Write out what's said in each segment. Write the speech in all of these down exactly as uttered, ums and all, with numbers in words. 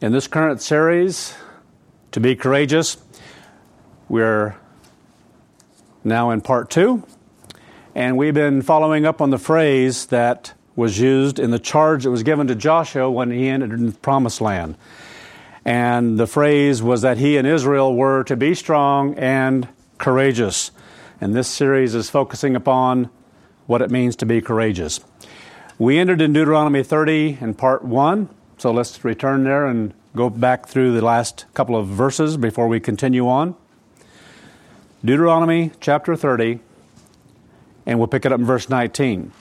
In this current series, To Be Courageous, we're now in part two, and we've been following up on the phrase that was used in the charge that was given to Joshua when he entered the Promised Land. And the phrase was that he and Israel were to be strong and courageous. And this series is focusing upon what it means to be courageous. We entered in Deuteronomy thirty in part one, so let's return there and go back through the last couple of verses before we continue on. Deuteronomy chapter thirty, and we'll pick it up in verse nineteen.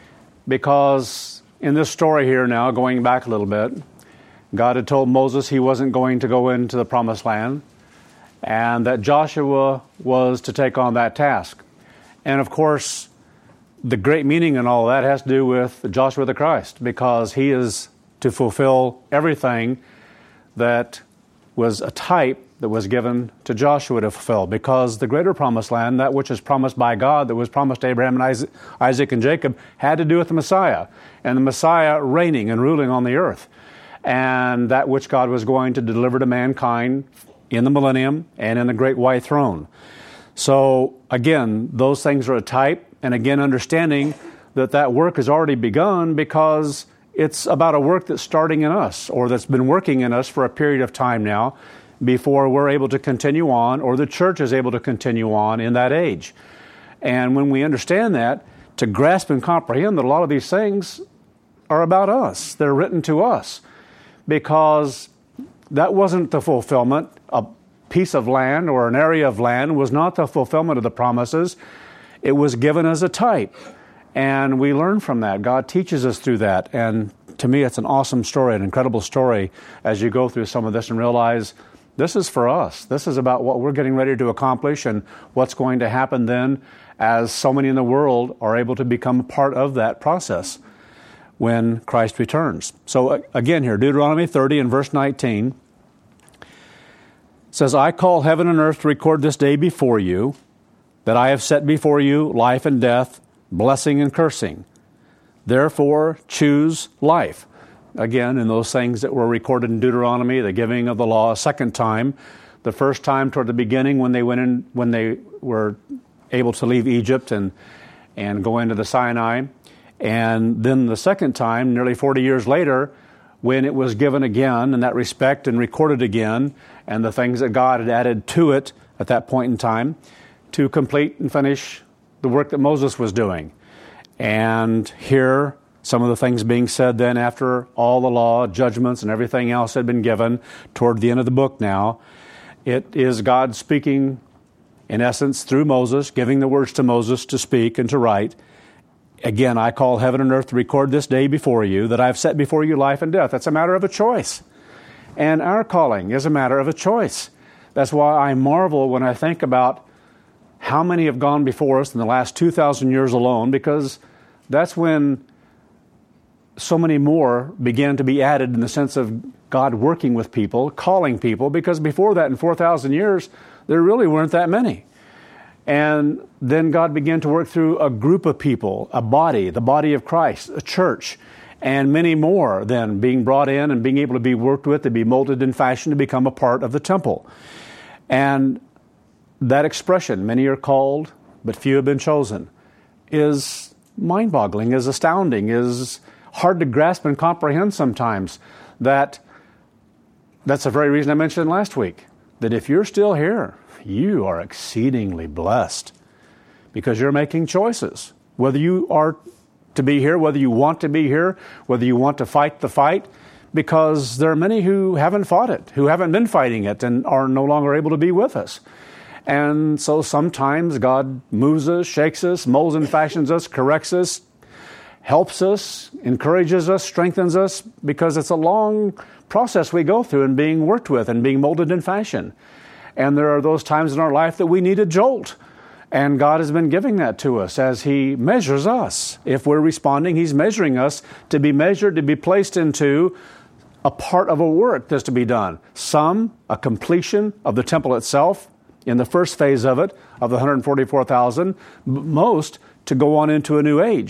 Because in this story here now, going back a little bit, God had told Moses he wasn't going to go into the Promised Land, and that Joshua was to take on that task. And of course, the great meaning in all that has to do with Joshua the Christ, because he is to fulfill everything that was a type that was given to Joshua to fulfill. Because the greater Promised Land, that which is promised by God, that was promised to Abraham and Isaac, Isaac and Jacob, had to do with the Messiah, and the Messiah reigning and ruling on the earth. And that which God was going to deliver to mankind in the millennium and in the great white throne. So again, those things are a type, and again, understanding that that work has already begun because it's about a work that's starting in us, or that's been working in us for a period of time now, before we're able to continue on, or the church is able to continue on in that age. And when we understand that, to grasp and comprehend that a lot of these things are about us, they're written to us, because that wasn't the fulfillment. A piece of land or an area of land was not the fulfillment of the promises. It was given as a type. And we learn from that. God teaches us through that. And to me, it's an awesome story, an incredible story as you go through some of this and realize this is for us. This is about what we're getting ready to accomplish and what's going to happen then as so many in the world are able to become part of that process when Christ returns. So again here, Deuteronomy thirty and verse nineteen says, I call heaven and earth to record this day before you, that I have set before you life and death, blessing and cursing. Therefore, choose life. Again, in those things that were recorded in Deuteronomy, the giving of the law a second time. The first time toward the beginning when they went in, when they were able to leave Egypt and, and go into the Sinai. And then the second time, nearly forty years later, when it was given again in that respect and recorded again, and the things that God had added to it at that point in time to complete and finish the work that Moses was doing. And here, some of the things being said then after all the law, judgments, and everything else had been given toward the end of the book now. It is God speaking, in essence, through Moses, giving the words to Moses to speak and to write. Again, I call heaven and earth to record this day before you, that I have set before you life and death. That's a matter of a choice. And our calling is a matter of a choice. That's why I marvel when I think about how many have gone before us in the last two thousand years alone, because that's when so many more began to be added in the sense of God working with people, calling people, because before that in four thousand years, there really weren't that many. And then God began to work through a group of people, a body, the body of Christ, a church, and many more then being brought in and being able to be worked with, to be molded and fashioned to become a part of the temple. And that expression, many are called, but few have been chosen, is mind-boggling, is astounding, is hard to grasp and comprehend sometimes. That that's the very reason I mentioned last week, that if you're still here, you are exceedingly blessed because you're making choices. Whether you are to be here, whether you want to be here, whether you want to fight the fight, because there are many who haven't fought it, who haven't been fighting it, and are no longer able to be with us. And so sometimes God moves us, shakes us, molds and fashions us, corrects us, helps us, encourages us, strengthens us, because it's a long process we go through in being worked with and being molded and fashioned. And there are those times in our life that we need a jolt. And God has been giving that to us as He measures us. If we're responding, He's measuring us to be measured, to be placed into a part of a work that's to be done. Some, a completion of the temple itself, in the first phase of it, of the one hundred forty-four thousand, most to go on into a new age,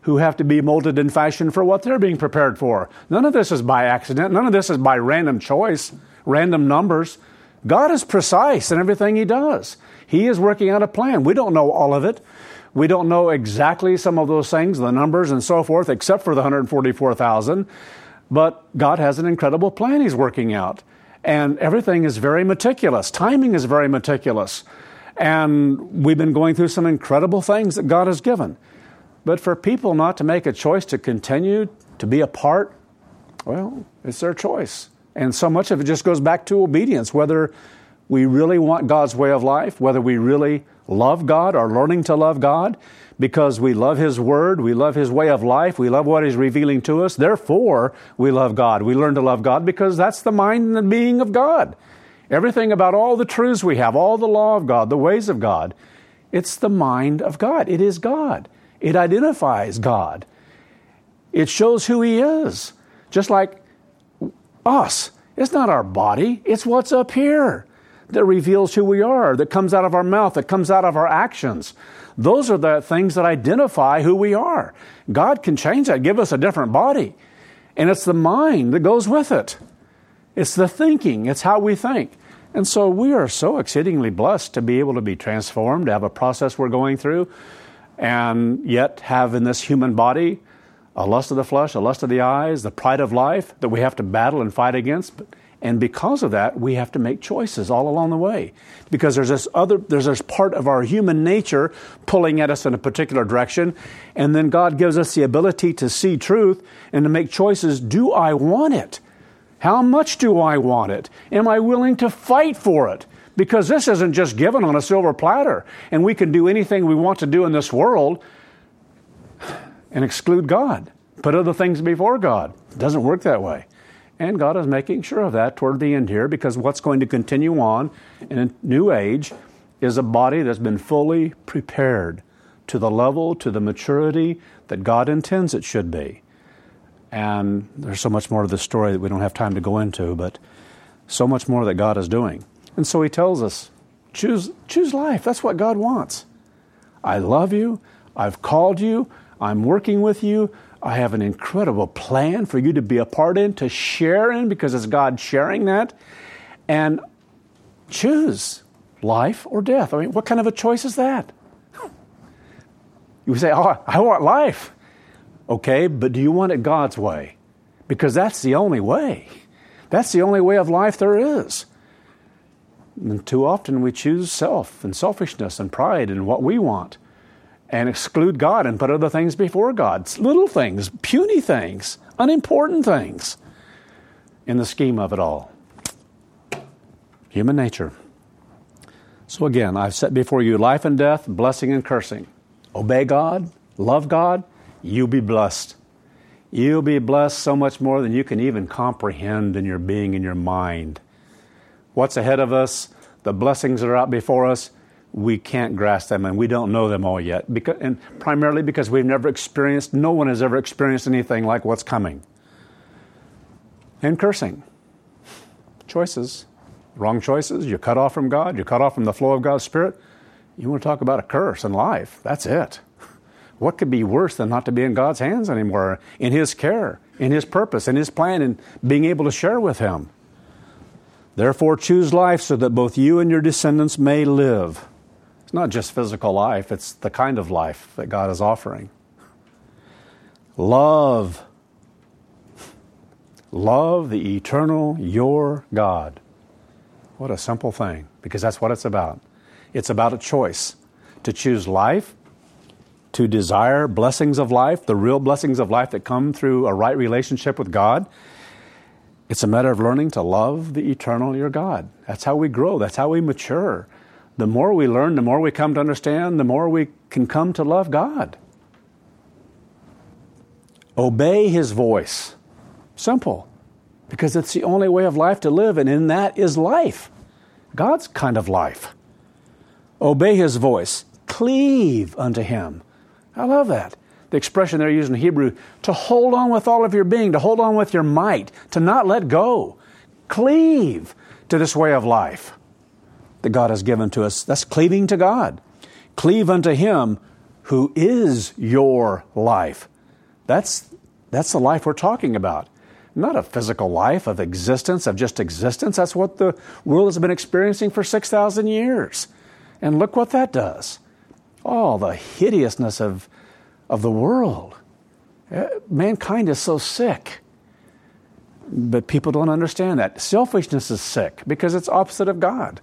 who have to be molded and fashioned for what they're being prepared for. None of this is by accident. None of this is by random choice, random numbers. God is precise in everything He does. He is working out a plan. We don't know all of it. We don't know exactly some of those things, the numbers and so forth, except for the one hundred forty-four thousand. But God has an incredible plan He's working out. And everything is very meticulous. Timing is very meticulous. And we've been going through some incredible things that God has given. But for people not to make a choice to continue to be a part, well, it's their choice. And so much of it just goes back to obedience, whether we really want God's way of life, whether we really love God or learning to love God, because we love His Word, we love His way of life, we love what He's revealing to us. Therefore, we love God. We learn to love God because that's the mind and the being of God. Everything about all the truths we have, all the law of God, the ways of God, it's the mind of God. It is God. It identifies God. It shows who He is. Just like us. It's not our body. It's what's up here that reveals who we are, that comes out of our mouth, that comes out of our actions. Those are the things that identify who we are. God can change that, give us a different body. And it's the mind that goes with it. It's the thinking. It's how we think. And so we are so exceedingly blessed to be able to be transformed, to have a process we're going through, and yet have in this human body a lust of the flesh, a lust of the eyes, the pride of life that we have to battle and fight against. And because of that, we have to make choices all along the way. Because there's this other, there's this part of our human nature pulling at us in a particular direction. And then God gives us the ability to see truth and to make choices. Do I want it? How much do I want it? Am I willing to fight for it? Because this isn't just given on a silver platter. And we can do anything we want to do in this world and exclude God. Put other things before God. It doesn't work that way. And God is making sure of that toward the end here, because what's going to continue on in a new age is a body that's been fully prepared to the level, to the maturity that God intends it should be. And there's so much more to the story that we don't have time to go into, but so much more that God is doing. And so He tells us, choose, choose life. That's what God wants. I love you. I've called you. I'm working with you. I have an incredible plan for you to be a part in, to share in, because it's God sharing that. And choose life or death. I mean, what kind of a choice is that? You say, oh, I want life. Okay, but do you want it God's way? Because that's the only way. That's the only way of life there is. And too often we choose self and selfishness and pride and what we want, and exclude God and put other things before God. It's little things, puny things, unimportant things in the scheme of it all. Human nature. So again, I've set before you life and death, blessing and cursing. Obey God, love God, you'll be blessed. You'll be blessed so much more than you can even comprehend in your being, in your mind. What's ahead of us, the blessings that are out before us, we can't grasp them, and we don't know them all yet. Because, and primarily because we've never experienced, no one has ever experienced anything like what's coming. And cursing. Choices. Wrong choices. You're cut off from God. You're cut off from the flow of God's Spirit. You want to talk about a curse in life. That's it. What could be worse than not to be in God's hands anymore, in His care, in His purpose, in His plan, and being able to share with Him? Therefore, choose life so that both you and your descendants may live. It's not just physical life, it's the kind of life that God is offering. Love. Love the eternal, your God. What a simple thing, because that's what it's about. It's about a choice to choose life, to desire blessings of life, the real blessings of life that come through a right relationship with God. It's a matter of learning to love the eternal, your God. That's how we grow. That's how we mature. The more we learn, the more we come to understand, the more we can come to love God. Obey His voice. Simple. Because it's the only way of life to live, and in that is life. God's kind of life. Obey His voice. Cleave unto Him. I love that. The expression they're using in Hebrew, to hold on with all of your being, to hold on with your might, to not let go. Cleave to this way of life that God has given to us. That's cleaving to God. Cleave unto Him who is your life. That's, that's the life we're talking about. Not a physical life of existence, of just existence. That's what the world has been experiencing for six thousand years. And look what that does. Oh, the hideousness of, of the world. Mankind is so sick. But people don't understand that. Selfishness is sick because it's opposite of God.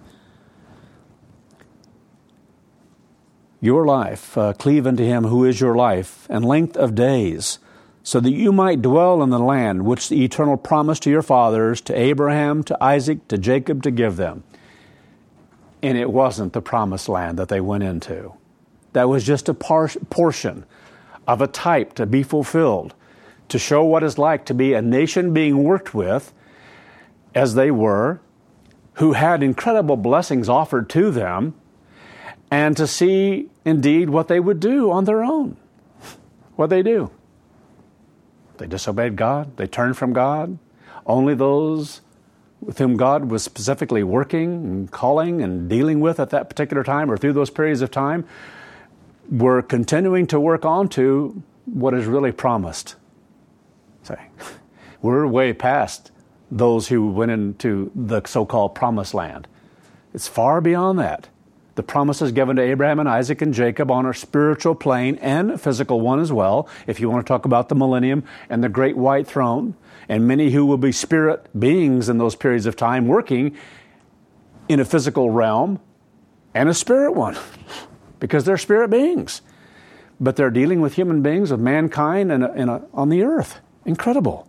Your life, uh, cleave unto him who is your life, and length of days, so that you might dwell in the land which the eternal promised to your fathers, to Abraham, to Isaac, to Jacob, to give them. And it wasn't the promised land that they went into. That was just a par- portion of a type to be fulfilled, to show what it's like to be a nation being worked with, as they were, who had incredible blessings offered to them, and to see indeed what they would do on their own. What they do. They disobeyed God. They turned from God. Only those with whom God was specifically working and calling and dealing with at that particular time or through those periods of time were continuing to work on to what is really promised. Say, we're way past those who went into the so-called promised land. It's far beyond that. The promises given to Abraham and Isaac and Jacob on a spiritual plane and a physical one as well, if you want to talk about the millennium and the great white throne, and many who will be spirit beings in those periods of time working in a physical realm and a spirit one, because they're spirit beings. But they're dealing with human beings, with mankind and, and on the earth. Incredible.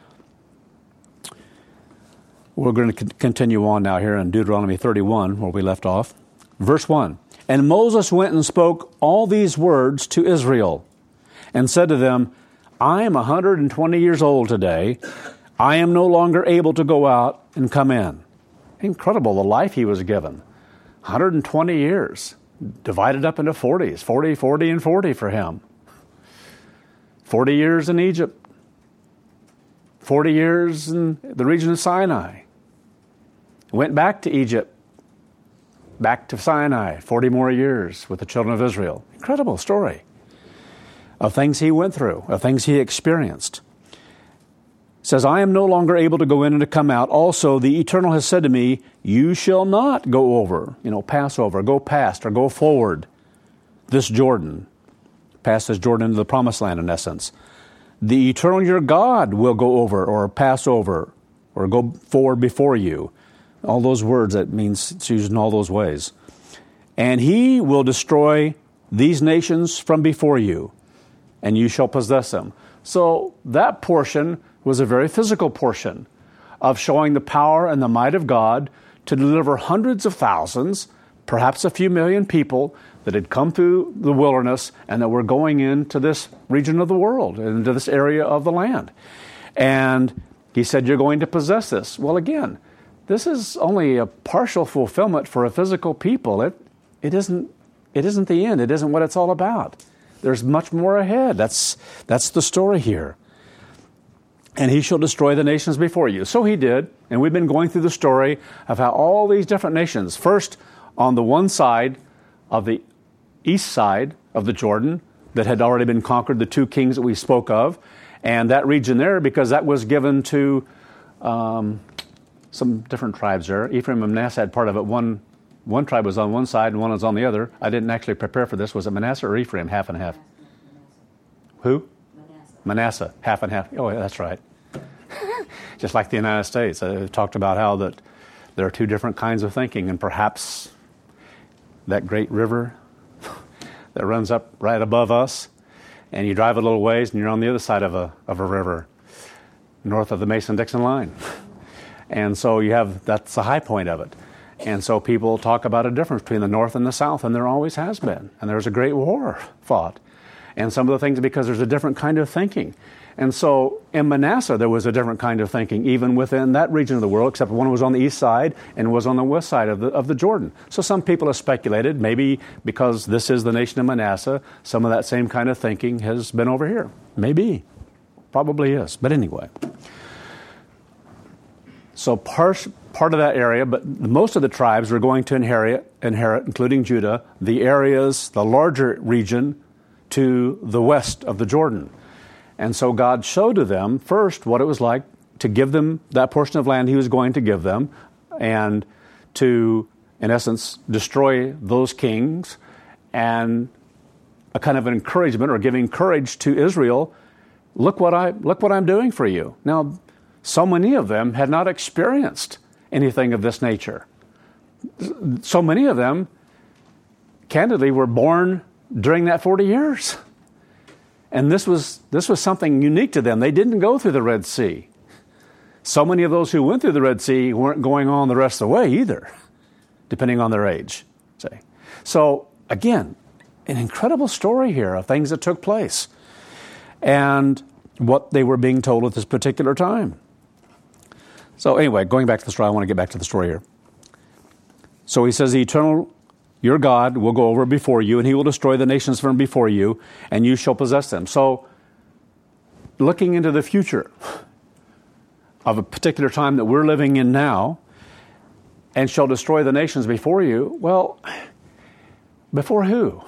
We're going to continue on now here in Deuteronomy thirty-one, where we left off. Verse one, and Moses went and spoke all these words to Israel, and said to them, I am one hundred twenty years old today. I am no longer able to go out and come in. Incredible, the life he was given. one hundred twenty years, divided up into forties, forty, forty, and forty for him. forty years in Egypt. forty years in the region of Sinai. Went back to Egypt. Back to Sinai, forty more years with the children of Israel. Incredible story of things he went through, of things he experienced. It says, I am no longer able to go in and to come out. Also, the Eternal has said to me, you shall not go over, you know, pass over, go past or go forward this Jordan. Pass this Jordan into the promised land, in essence. The Eternal your God will go over or pass over or go forward before you. All those words, that means it's used in all those ways. And he will destroy these nations from before you, and you shall possess them. So that portion was a very physical portion of showing the power and the might of God to deliver hundreds of thousands, perhaps a few million people that had come through the wilderness and that were going into this region of the world, into this area of the land. And he said, you're going to possess this. Well, again, this is only a partial fulfillment for a physical people. It, it isn't, it isn't the end. It isn't what it's all about. There's much more ahead. That's, that's the story here. And he shall destroy the nations before you. So he did. And we've been going through the story of how all these different nations, first on the one side of the east side of the Jordan that had already been conquered, the two kings that we spoke of, and that region there, because that was given to um, some different tribes there. Ephraim and Manasseh had part of it. One one tribe was on one side and one was on the other. I didn't actually prepare for this. Was it Manasseh or Ephraim? Half and half. Who? Manasseh. Manasseh, half and half. Oh, yeah, that's right. Just like the United States. I talked about how that there are two different kinds of thinking, and perhaps that great river that runs up right above us, and you drive a little ways and you're on the other side of a of a river, north of the Mason-Dixon line. And so you have, that's the high point of it. And so people talk about a difference between the north and the south, and there always has been. And there's a great war fought. And some of the things because there's a different kind of thinking. And so in Manasseh, there was a different kind of thinking, even within that region of the world, except one was on the east side and was on the west side of the, of the Jordan. So some people have speculated, maybe because this is the nation of Manasseh, some of that same kind of thinking has been over here. Maybe. Probably is. But anyway. So part, part of that area, but most of the tribes were going to inherit, inherit, including Judah, the areas, the larger region to the west of the Jordan. And so God showed to them first what it was like to give them that portion of land he was going to give them, and to, in essence, destroy those kings, and a kind of an encouragement or giving courage to Israel. Look what I look what I'm doing for you. Now, so many of them had not experienced anything of this nature. So many of them, candidly, were born during that forty years. And this was this was something unique to them. They didn't go through the Red Sea. So many of those who went through the Red Sea weren't going on the rest of the way either, depending on their age. Say. So, again, an incredible story here of things that took place and what they were being told at this particular time. So anyway, going back to the story, I want to get back to the story here. So he says, the eternal, your God, will go over before you, and he will destroy the nations from before you, and you shall possess them. So, looking into the future of a particular time that we're living in now, and shall destroy the nations before you, well, before who?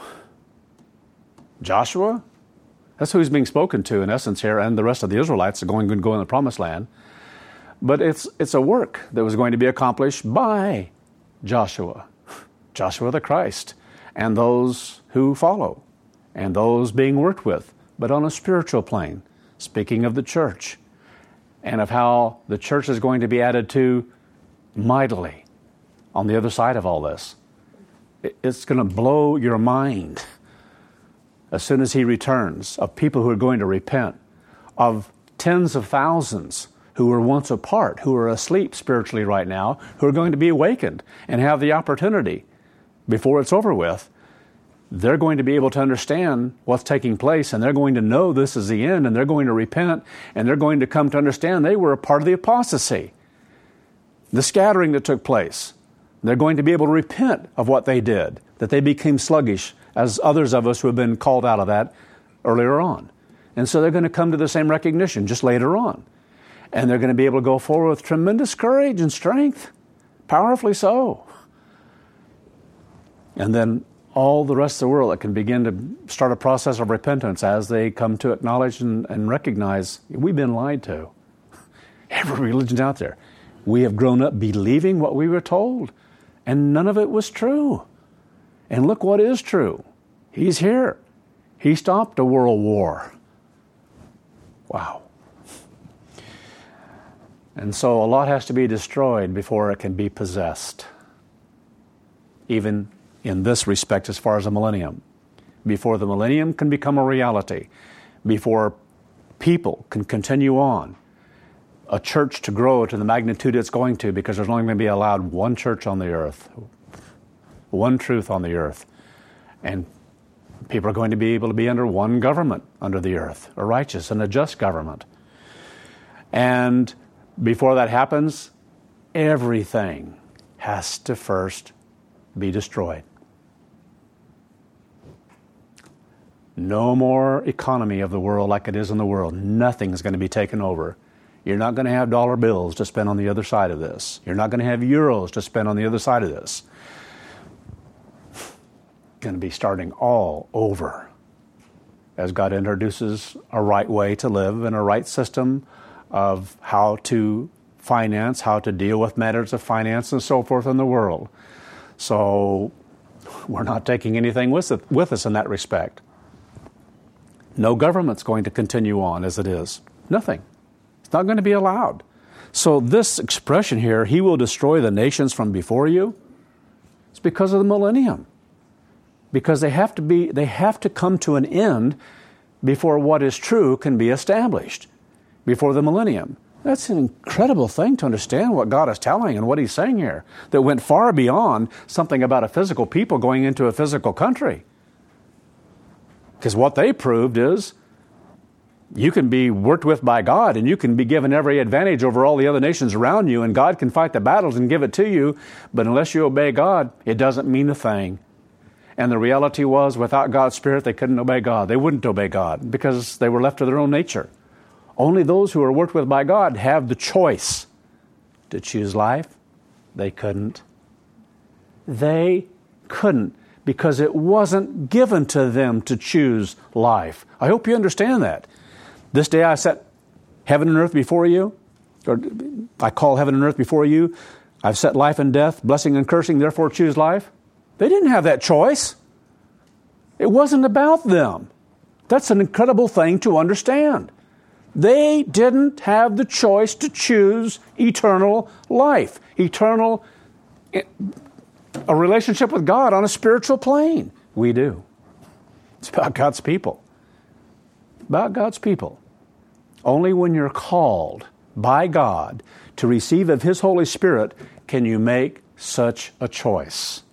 Joshua? That's who he's being spoken to in essence here, and the rest of the Israelites are going to go in the promised land. But it's it's a work that was going to be accomplished by Joshua, Joshua the Christ, and those who follow, and those being worked with, but on a spiritual plane, speaking of the church, and of how the church is going to be added to mightily on the other side of all this. It's going to blow your mind as soon as he returns, of people who are going to repent, of tens of thousands who were once apart, who are asleep spiritually right now, who are going to be awakened and have the opportunity before it's over with. They're going to be able to understand what's taking place, and they're going to know this is the end, and they're going to repent, and they're going to come to understand they were a part of the apostasy, the scattering that took place. They're going to be able to repent of what they did, that they became sluggish, as others of us who have been called out of that earlier on. And so they're going to come to the same recognition just later on. And they're going to be able to go forward with tremendous courage and strength, powerfully so. And then all the rest of the world that can begin to start a process of repentance as they come to acknowledge and, and recognize we've been lied to. Every religion's out there. We have grown up believing what we were told, and none of it was true. And look what is true. He's here. He stopped a world war. Wow. And so a lot has to be destroyed before it can be possessed. Even in this respect, as far as the millennium. Before the millennium can become a reality. Before people can continue on. A church to grow to the magnitude it's going to, because there's only going to be allowed one church on the earth. One truth on the earth. And people are going to be able to be under one government under the earth. A righteous and a just government. And before that happens, everything has to first be destroyed. No more economy of the world like it is in the world. Nothing's going to be taken over. You're not going to have dollar bills to spend on the other side of this. You're not going to have euros to spend on the other side of this. Going to be starting all over as God introduces a right way to live and a right system of how to finance, how to deal with matters of finance and so forth in the world. So we're not taking anything with, it, with us in that respect. No government's going to continue on as it is. Nothing. It's not going to be allowed. So this expression here, he will destroy the nations from before you, it's because of the millennium. Because they have to be, they have to come to an end before what is true can be established, before the millennium. That's an incredible thing to understand what God is telling and what he's saying here, that went far beyond something about a physical people going into a physical country. Because what they proved is you can be worked with by God and you can be given every advantage over all the other nations around you, and God can fight the battles and give it to you, but unless you obey God, it doesn't mean a thing. And the reality was, without God's Spirit, they couldn't obey God. They wouldn't obey God because they were left to their own nature. Only those who are worked with by God have the choice to choose life. They couldn't. They couldn't because it wasn't given to them to choose life. I hope you understand that. This day I set heaven and earth before you, or I call heaven and earth before you. I've set life and death, blessing and cursing, therefore choose life. They didn't have that choice. It wasn't about them. That's an incredible thing to understand. They didn't have the choice to choose eternal life, eternal, a relationship with God on a spiritual plane. We do. It's about God's people. About God's people. Only when you're called by God to receive of His Holy Spirit can you make such a choice.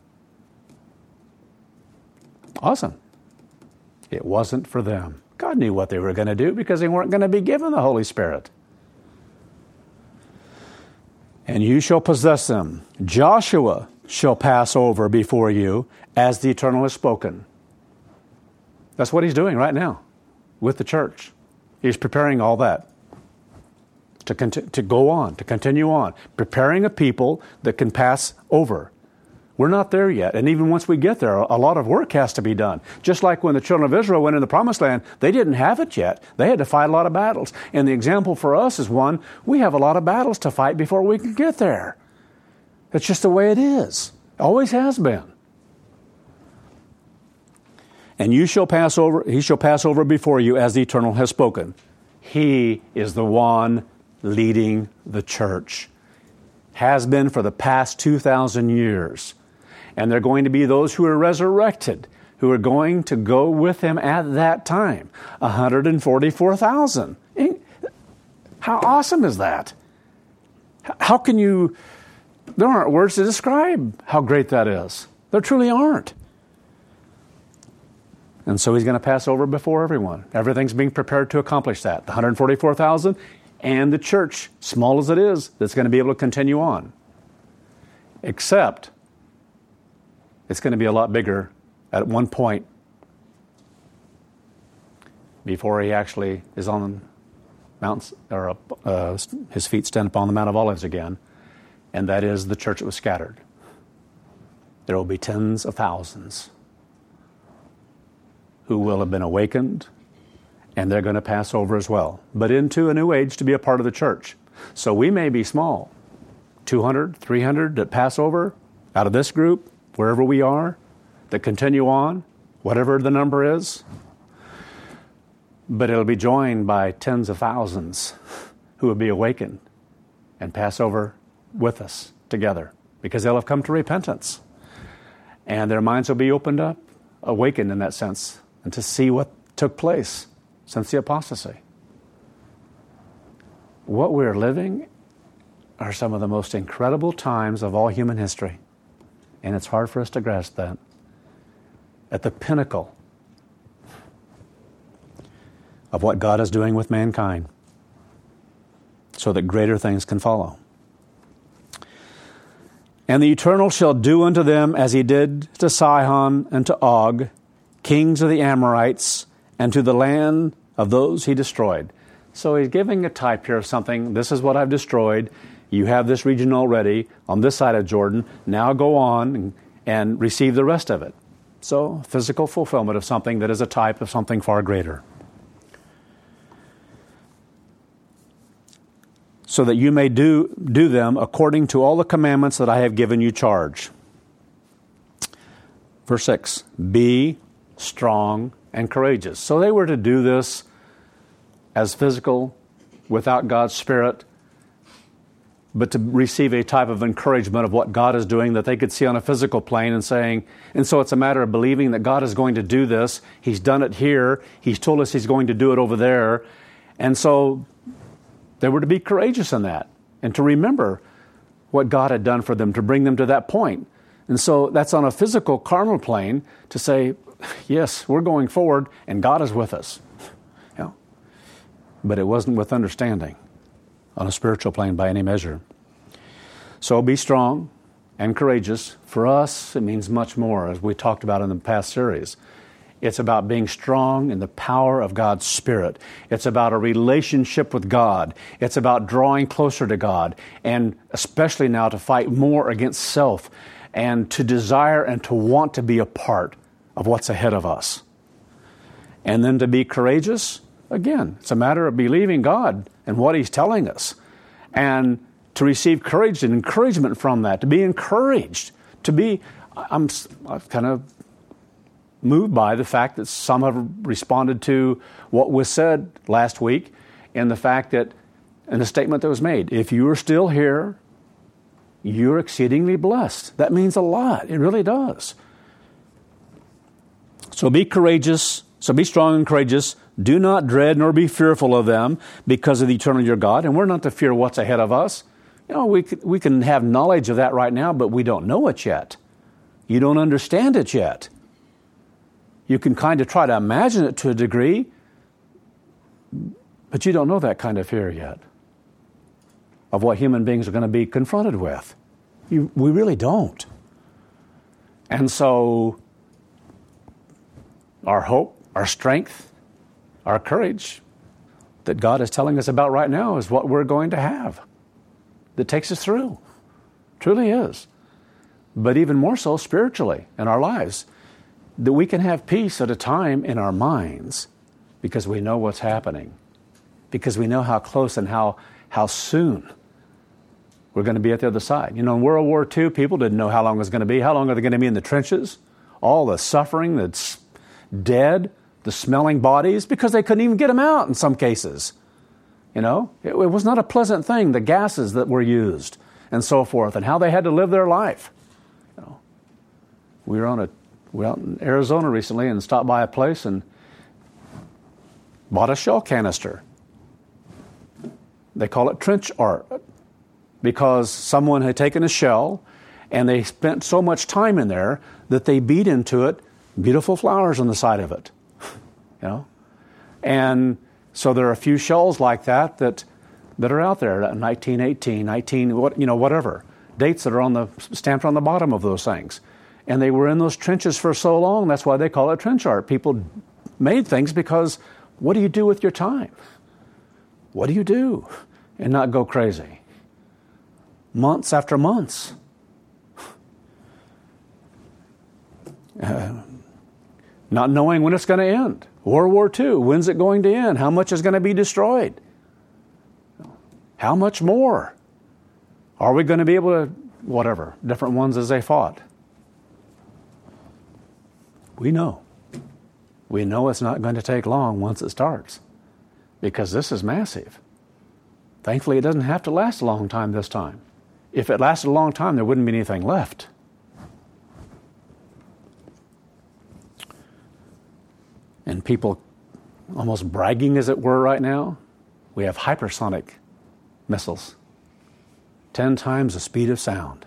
Awesome. It wasn't for them. God knew what they were going to do because they weren't going to be given the Holy Spirit. And you shall possess them. Joshua shall pass over before you as the Eternal has spoken. That's what he's doing right now with the church. He's preparing all that to conti- to go on, to continue on, preparing a people that can pass over. We're not there yet. And even once we get there, a lot of work has to be done. Just like when the children of Israel went in the Promised Land, they didn't have it yet. They had to fight a lot of battles. And the example for us is one, we have a lot of battles to fight before we can get there. It's just the way it is. Always has been. And you shall pass over, he shall pass over before you as the Eternal has spoken. He is the one leading the church. Has been for the past two thousand years. And there are going to be those who are resurrected, who are going to go with him at that time. one hundred forty-four thousand. How awesome is that? How can you... There aren't words to describe how great that is. There truly aren't. And so he's going to pass over before everyone. Everything's being prepared to accomplish that. The one hundred forty-four thousand and the church, small as it is, that's going to be able to continue on. Except it's going to be a lot bigger at one point before he actually is on Mount, or uh, his feet stand upon the Mount of Olives again, and that is the church that was scattered. There will be tens of thousands who will have been awakened, and they're going to pass over as well, but into a new age to be a part of the church. So we may be small, two hundred, three hundred that pass over out of this group, wherever we are, that continue on, whatever the number is. But it'll be joined by tens of thousands who will be awakened and pass over with us together because they'll have come to repentance. And their minds will be opened up, awakened in that sense, and to see what took place since the apostasy. What we're living are some of the most incredible times of all human history. And it's hard for us to grasp that. At the pinnacle of what God is doing with mankind, so that greater things can follow. And the Eternal shall do unto them as he did to Sihon and to Og, kings of the Amorites, and to the land of those he destroyed. So he's giving a type here of something. This is what I've destroyed. You have this region already on this side of Jordan. Now go on and, and receive the rest of it. So physical fulfillment of something that is a type of something far greater. So that you may do, do them according to all the commandments that I have given you charge. Verse six, be strong and courageous. So they were to do this as physical, without God's Spirit, but to receive a type of encouragement of what God is doing that they could see on a physical plane and saying, and so it's a matter of believing that God is going to do this. He's done it here. He's told us He's going to do it over there. And so they were to be courageous in that and to remember what God had done for them to bring them to that point. And so that's on a physical, carnal plane to say, yes, we're going forward and God is with us. You know, but it wasn't with understanding on a spiritual plane by any measure. So be strong and courageous. For us, it means much more, as we talked about in the past series. It's about being strong in the power of God's Spirit. It's about a relationship with God. It's about drawing closer to God, and especially now to fight more against self and to desire and to want to be a part of what's ahead of us. And then to be courageous, Again, it's a matter of believing God and what He's telling us. And to receive courage and encouragement from that, to be encouraged, to be, I'm, I'm kind of moved by the fact that some have responded to what was said last week and the fact that, in the statement that was made, if you are still here, you're exceedingly blessed. That means a lot. It really does. So be courageous. So be strong and courageous. Do not dread nor be fearful of them because of the eternal your God. And we're not to fear what's ahead of us. You know, we could, we can have knowledge of that right now, but we don't know it yet. You don't understand it yet. You can kind of try to imagine it to a degree, but you don't know that kind of fear yet of what human beings are going to be confronted with. You, we really don't. And so our hope, our strength, our courage that God is telling us about right now is what we're going to have that takes us through. Truly is. But even more so spiritually in our lives, that we can have peace at a time in our minds because we know what's happening, because we know how close and how, how soon we're going to be at the other side. You know, in World War Two, people didn't know how long it was going to be. How long are they going to be in the trenches? All the suffering that's dead, the smelling bodies, because they couldn't even get them out in some cases. You know, it, it was not a pleasant thing, the gases that were used and so forth, and how they had to live their life. You know, we were on a we were out in Arizona recently and stopped by a place and bought a shell canister. They call it trench art because someone had taken a shell and they spent so much time in there that they beat into it beautiful flowers on the side of it. You know, and so there are a few shells like that that that are out there. nineteen eighteen, nineteen, what you know, whatever dates that are on the stamped on the bottom of those things, and they were in those trenches for so long. That's why they call it trench art. People made things because what do you do with your time? What do you do, and not go crazy? Months after months. Uh, not knowing when it's going to end. World War Two, when's it going to end? How much is going to be destroyed? How much more? Are we going to be able to, whatever, different ones as they fought? We know. We know it's not going to take long once it starts because this is massive. Thankfully, it doesn't have to last a long time this time. If it lasted a long time, there wouldn't be anything left. And people almost bragging, as it were, right now, we have hypersonic missiles, ten times the speed of sound.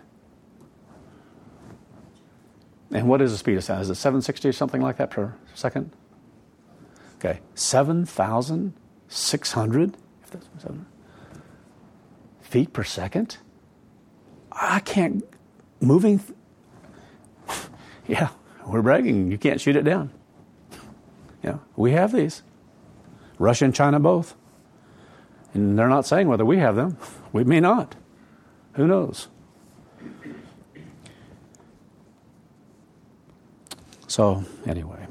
And what is the speed of sound? Is it seven sixty or something like that per second? Okay, seven thousand six hundred feet per second? I can't, moving, yeah, we're bragging, you can't shoot it down. Yeah, we have these. Russia and China both. And they're not saying whether we have them. We may not. Who knows? So, anyway.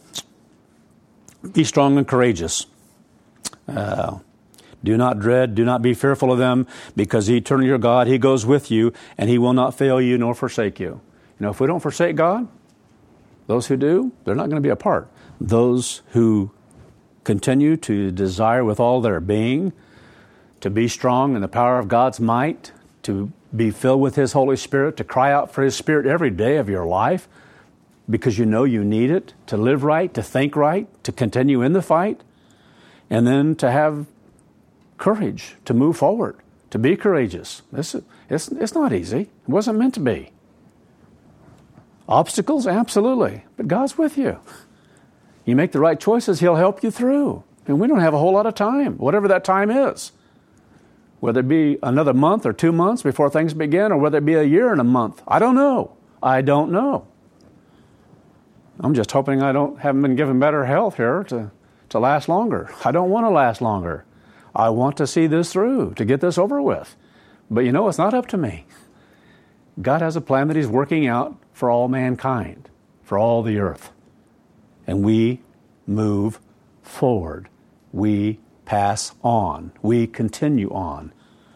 Be strong and courageous. Uh, do not dread, do not be fearful of them, because the eternal your God, He goes with you, and He will not fail you nor forsake you. You know, if we don't forsake God, those who do, they're not going to be apart. Those who continue to desire with all their being to be strong in the power of God's might, to be filled with His Holy Spirit, to cry out for His Spirit every day of your life because you know you need it, to live right, to think right, to continue in the fight, and then to have courage to move forward, to be courageous. This is, it's, it's not easy. It wasn't meant to be. Obstacles? Absolutely. But God's with you. You make the right choices, He'll help you through. And we don't have a whole lot of time, whatever that time is. Whether it be another month or two months before things begin, or whether it be a year and a month. I don't know. I don't know. I'm just hoping I don't haven't been given better health here to, to last longer. I don't want to last longer. I want to see this through, to get this over with. But you know, it's not up to me. God has a plan that He's working out for all mankind, for all the earth. And we move forward we pass on. We continue on.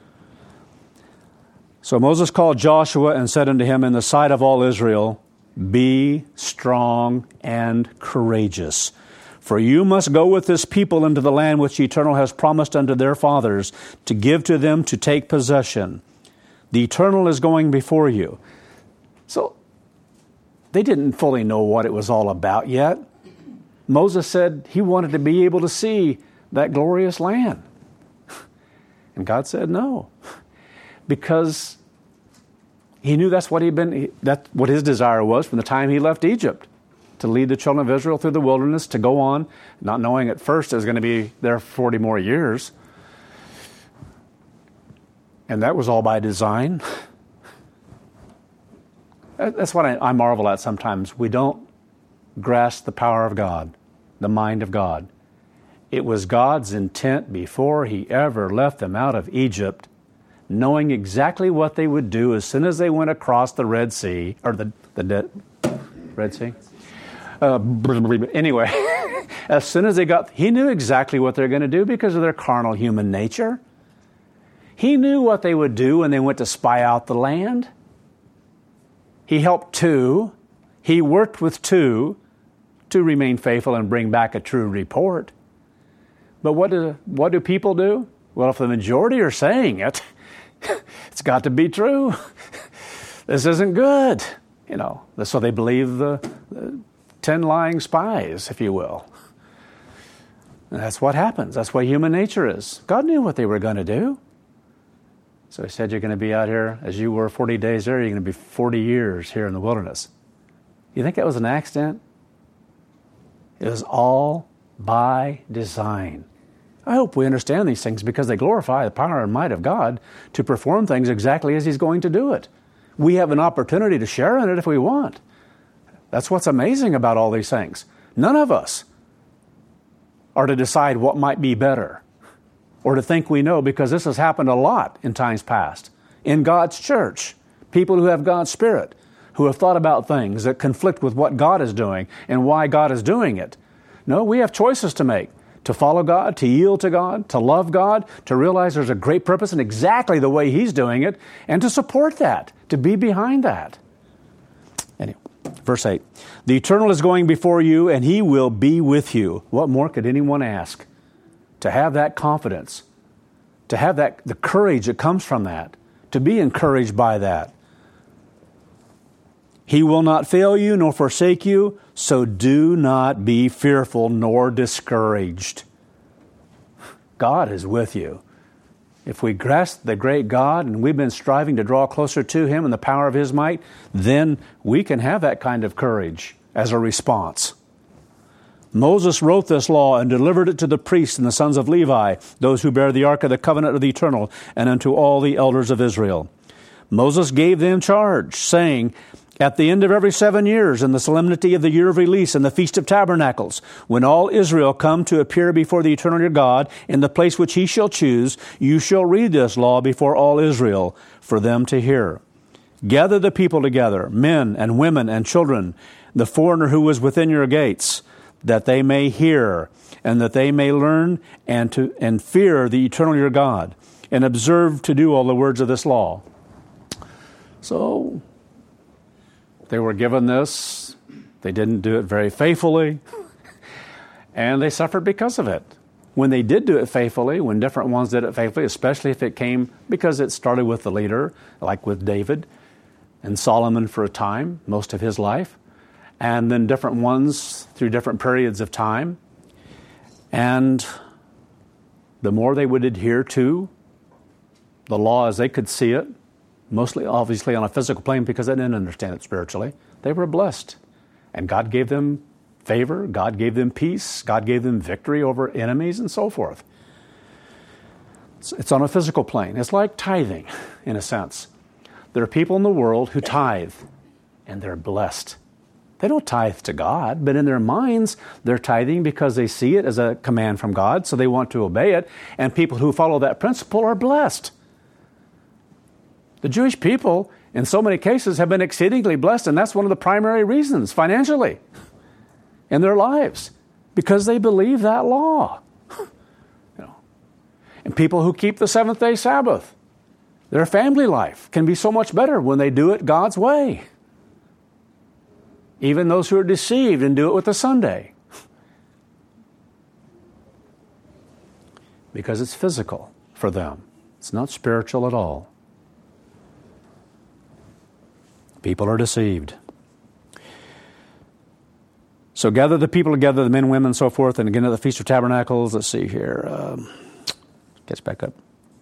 So Moses called Joshua and said unto him in the sight of all Israel, Be strong and courageous, for you must go with this people into the land which the Eternal has promised unto their fathers to give to them to take possession. The Eternal is going before you. So they didn't fully know what it was all about yet. Moses said he wanted to be able to see that glorious land. And God said no, because he knew that's what he'd been, that's what his desire was from the time he left Egypt, to lead the children of Israel through the wilderness, to go on, not knowing at first it was going to be there for forty more years. And that was all by design. That's what I, I marvel at sometimes. We don't grasp the power of God, the mind of God. It was God's intent before he ever left them out of Egypt, knowing exactly what they would do as soon as they went across the Red Sea, or the, the de- Red Sea? Uh, anyway, as soon as they got, he knew exactly what they're going to do because of their carnal human nature. He knew what they would do when they went to spy out the land. He helped two. He worked with two to remain faithful and bring back a true report. But what do, what do people do? Well, if the majority are saying it, it's got to be true. This isn't good. You know, so they believe the, the ten lying spies, if you will. And that's what happens. That's what human nature is. God knew what they were going to do. So he said, you're going to be out here, as you were forty days there, you're going to be forty years here in the wilderness. You think that was an accident? It was all by design. I hope we understand these things because they glorify the power and might of God to perform things exactly as he's going to do it. We have an opportunity to share in it if we want. That's what's amazing about all these things. None of us are to decide what might be better or to think we know, because this has happened a lot in times past. In God's church, people who have God's Spirit, who have thought about things that conflict with what God is doing and why God is doing it. No, we have choices to make. To follow God, to yield to God, to love God, to realize there's a great purpose in exactly the way he's doing it, and to support that, to be behind that. Anyway, verse eight. The Eternal is going before you, and he will be with you. What more could anyone ask? To have that confidence, to have that the courage that comes from that, to be encouraged by that. He will not fail you nor forsake you, so do not be fearful nor discouraged. God is with you. If we grasp the great God and we've been striving to draw closer to him in the power of his might, then we can have that kind of courage as a response. Moses wrote this law and delivered it to the priests and the sons of Levi, those who bear the ark of the covenant of the Eternal, and unto all the elders of Israel. Moses gave them charge, saying, At the end of every seven years, in the solemnity of the year of release and the Feast of Tabernacles, when all Israel come to appear before the Eternal your God, in the place which he shall choose, you shall read this law before all Israel, for them to hear. Gather the people together, men and women and children, the foreigner who was within your gates, that they may hear, and that they may learn and to and fear the Eternal your God, and observe to do all the words of this law. So they were given this. They didn't do it very faithfully, and they suffered because of it. When they did do it faithfully, when different ones did it faithfully, especially if it came because it started with the leader, like with David and Solomon for a time, most of his life, and then different ones through different periods of time. And the more they would adhere to the law as they could see it, mostly obviously on a physical plane because they didn't understand it spiritually, they were blessed. And God gave them favor, God gave them peace, God gave them victory over enemies and so forth. It's, it's on a physical plane. It's like tithing, in a sense. There are people in the world who tithe, and they're blessed. They don't tithe to God, but in their minds, they're tithing because they see it as a command from God, so they want to obey it. And people who follow that principle are blessed. The Jewish people, in so many cases, have been exceedingly blessed, and that's one of the primary reasons, financially, in their lives, because they believe that law. people who keep the seventh day Sabbath. Their family life can be so much better when they do it God's way. Even those who are deceived and do it with the Sunday. Because it's physical for them. It's not spiritual at all. People are deceived. So gather the people together, the men, women, and so forth, and again at the Feast of Tabernacles. Let's see here. Um, gets back up.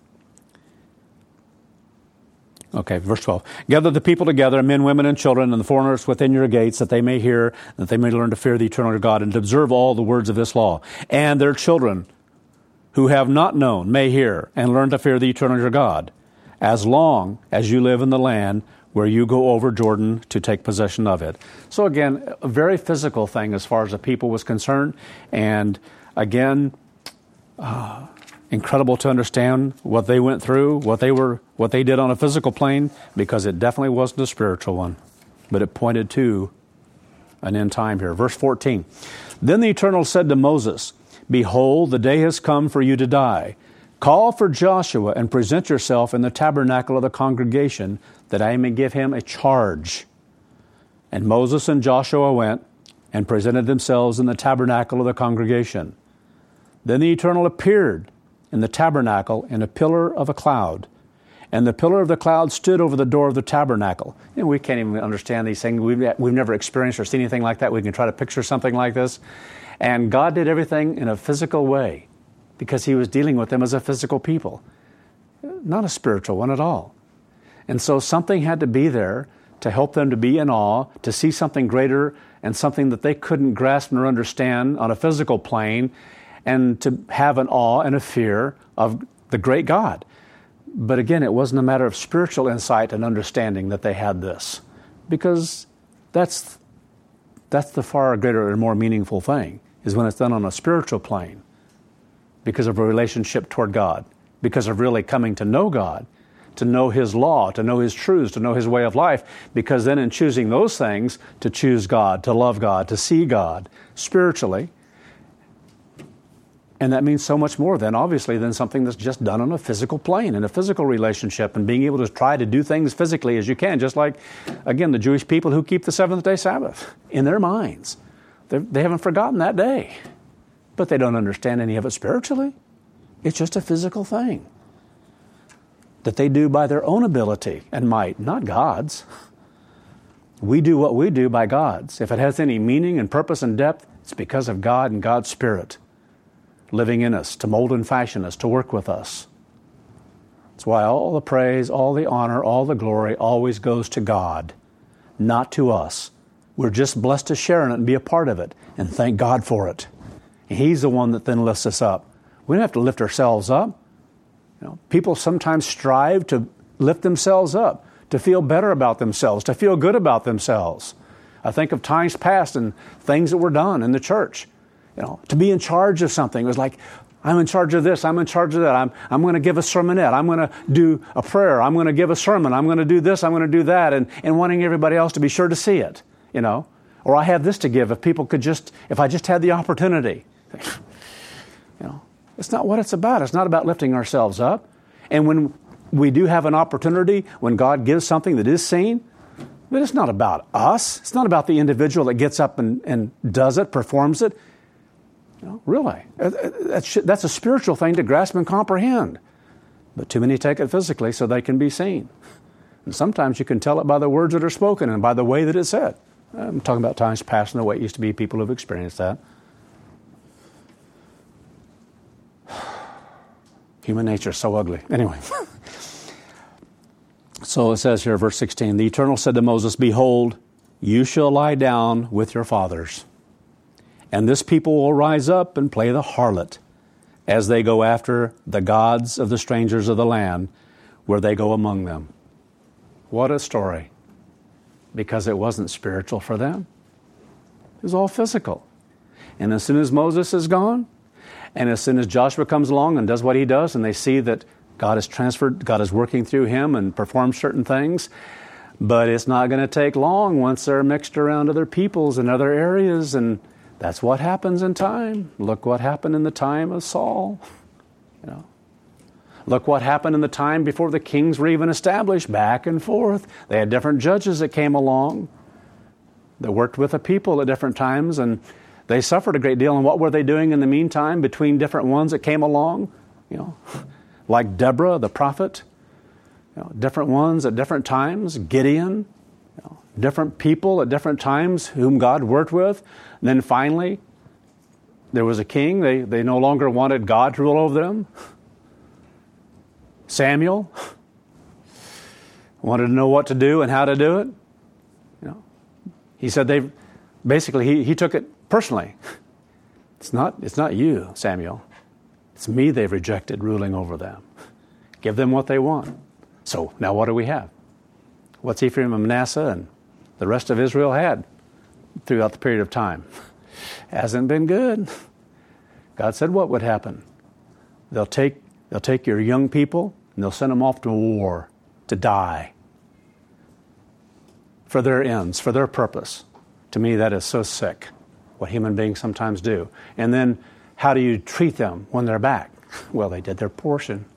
Okay, verse twelve. Gather the people together, men, women, and children, and the foreigners within your gates, that they may hear, that they may learn to fear the eternal God, and to observe all the words of this law. And their children, who have not known, may hear, and learn to fear the eternal your God, as long as you live in the land where you go over Jordan to take possession of it. So again, a very physical thing as far as the people was concerned. And again, uh, incredible to understand what they went through, what they were, what they did on a physical plane, because it definitely wasn't a spiritual one. But it pointed to an end time here. Verse fourteen. Then the Eternal said to Moses, Behold, the day has come for you to die. Call for Joshua and present yourself in the tabernacle of the congregation, that I may give him a charge. And Moses and Joshua went and presented themselves in the tabernacle of the congregation. Then the Eternal appeared in the tabernacle in a pillar of a cloud. And the pillar of the cloud stood over the door of the tabernacle. And we can't even understand these things. We've, we've never experienced or seen anything like that. We can try to picture something like this. And God did everything in a physical way because he was dealing with them as a physical people, not a spiritual one at all. And so something had to be there to help them to be in awe, to see something greater and something that they couldn't grasp nor understand on a physical plane, and to have an awe and a fear of the great God. But again, it wasn't a matter of spiritual insight and understanding that they had this, because that's that's the far greater and more meaningful thing, is when it's done on a spiritual plane, because of a relationship toward God, because of really coming to know God, to know his law, to know his truths, to know his way of life, because then in choosing those things, to choose God, to love God, to see God spiritually. And that means so much more then, obviously, than something that's just done on a physical plane, in a physical relationship, and being able to try to do things physically as you can, just like, again, the Jewish people who keep the seventh day Sabbath in their minds. They're, they haven't forgotten that day, but they don't understand any of it spiritually. It's just a physical thing that they do by their own ability and might, not God's. We do what we do by God's. If it has any meaning and purpose and depth, it's because of God and God's Spirit living in us, to mold and fashion us, to work with us. That's why all the praise, all the honor, all the glory always goes to God, not to us. We're just blessed to share in it and be a part of it, and thank God for it. He's the one that then lifts us up. We don't have to lift ourselves up. You know, people sometimes strive to lift themselves up, to feel better about themselves, to feel good about themselves. I think of times past and things that were done in the church. You know, to be in charge of something. It was like, I'm in charge of this, I'm in charge of that, I'm I'm going to give a sermonette, I'm going to do a prayer, I'm going to give a sermon, I'm going to do this, I'm going to do that, and, and wanting everybody else to be sure to see it, you know. Or I have this to give, if people could just, if I just had the opportunity. You know, it's not what it's about. It's not about lifting ourselves up. And when we do have an opportunity, when God gives something that is seen, but it's not about us. It's not about the individual that gets up and, and does it, performs it. You know, really, that's, that's a spiritual thing to grasp and comprehend. But too many take it physically so they can be seen. And sometimes you can tell it by the words that are spoken and by the way that it's said. I'm talking about times past and the way it used to be, people who've experienced that. Human nature is so ugly. Anyway. So it says here, verse sixteen, the Eternal said to Moses, Behold, you shall lie down with your fathers. And this people will rise up and play the harlot as they go after the gods of the strangers of the land where they go among them. What a story. Because it wasn't spiritual for them. It was all physical. And as soon as Moses is gone, and as soon as Joshua comes along and does what he does, and they see that God is transferred, God is working through him and performs certain things, but it's not going to take long once they're mixed around other peoples and other areas, and that's what happens in time. Look what happened in the time of Saul. You know, Look what happened in the time before the kings were even established, back and forth. They had different judges that came along that worked with the people at different times, and they suffered a great deal. And what were they doing in the meantime between different ones that came along? You know, like Deborah, the prophet, you know, different ones at different times, Gideon, you know, different people at different times whom God worked with. And then finally, there was a king. They, they no longer wanted God to rule over them. Samuel wanted to know what to do and how to do it. You know, he said they basically he, he took it personally. It's not it's not you, Samuel. It's me they've rejected ruling over them. Give them what they want. So now what do we have? What's Ephraim and Manasseh and the rest of Israel had throughout the period of time? Hasn't been good. God said what would happen? They'll take They'll take your young people and they'll send them off to war, to die, for their ends, for their purpose. To me, that is so sick, what human beings sometimes do. And then, how do you treat them when they're back? Well, they did their portion.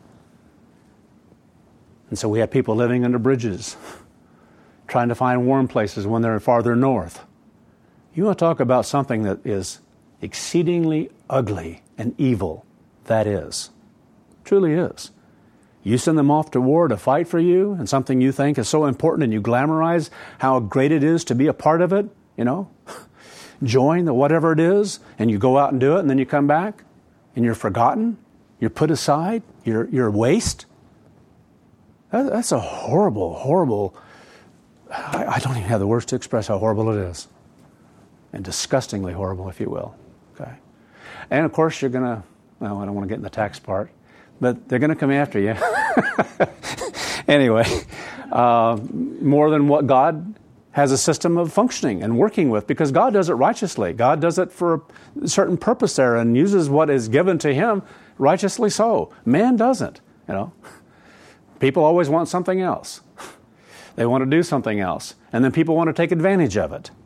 And so we have people living under bridges, trying to find warm places when they're farther north. You want to talk about something that is exceedingly ugly and evil, that is. Truly is. You send them off to war to fight for you, and something you think is so important, and you glamorize how great it is to be a part of it, you know, join the whatever it is, and you go out and do it, and then you come back, and you're forgotten, you're put aside, you're, you're a waste. That, that's a horrible, horrible, I, I don't even have the words to express how horrible it is. And disgustingly horrible, if you will. Okay. And of course, you're going to, well, I don't want to get in the tax part, but they're going to come after you. Anyway, uh, more than what God has a system of functioning and working with, because God does it righteously. God does it for a certain purpose there and uses what is given to him righteously so. Man doesn't, you know. People always want something else. They want to do something else. And then people want to take advantage of it.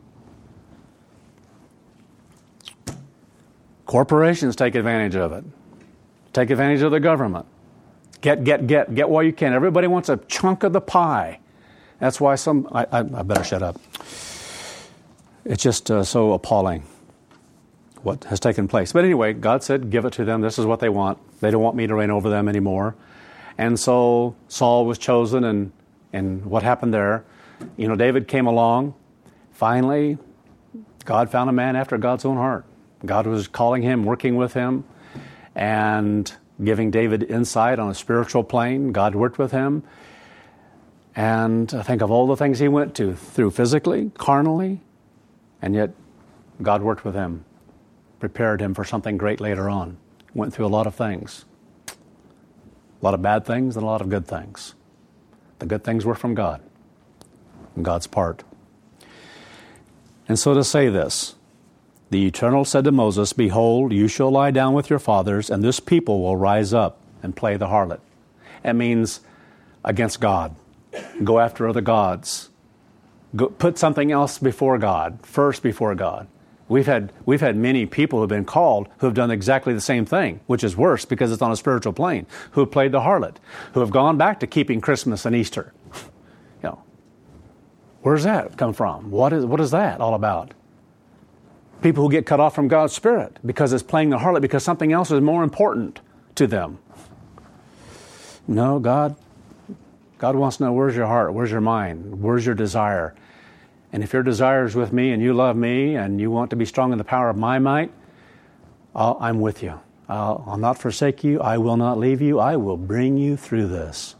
Corporations take advantage of it. Take advantage of the government. Get, get, get, get while you can. Everybody wants a chunk of the pie. That's why some, I, I, I better shut up. It's just uh, so appalling what has taken place. But anyway, God said, give it to them. This is what they want. They don't want me to reign over them anymore. And so Saul was chosen, and, and what happened there? You know, David came along. Finally, God found a man after God's own heart. God was calling him, working with him, and giving David insight on a spiritual plane. God worked with him. And I think of all the things he went to, through physically, carnally, and yet God worked with him, prepared him for something great later on. Went through a lot of things. A lot of bad things and a lot of good things. The good things were from God, from God's part. And so to say this, the Eternal said to Moses, behold, you shall lie down with your fathers, and this people will rise up and play the harlot. It means against God. Go after other gods. Go, put something else before God, first before God. We've had we've had many people who have been called who have done exactly the same thing, which is worse because it's on a spiritual plane, who have played the harlot, who have gone back to keeping Christmas and Easter. You know, where's that come from? What is what is that all about? People who get cut off from God's Spirit because it's playing the harlot because something else is more important to them. No, God, God wants to know, where's your heart? Where's your mind? Where's your desire? And if your desire is with me and you love me and you want to be strong in the power of my might, I'll, I'm with you. I'll, I'll not forsake you. I will not leave you. I will bring you through this.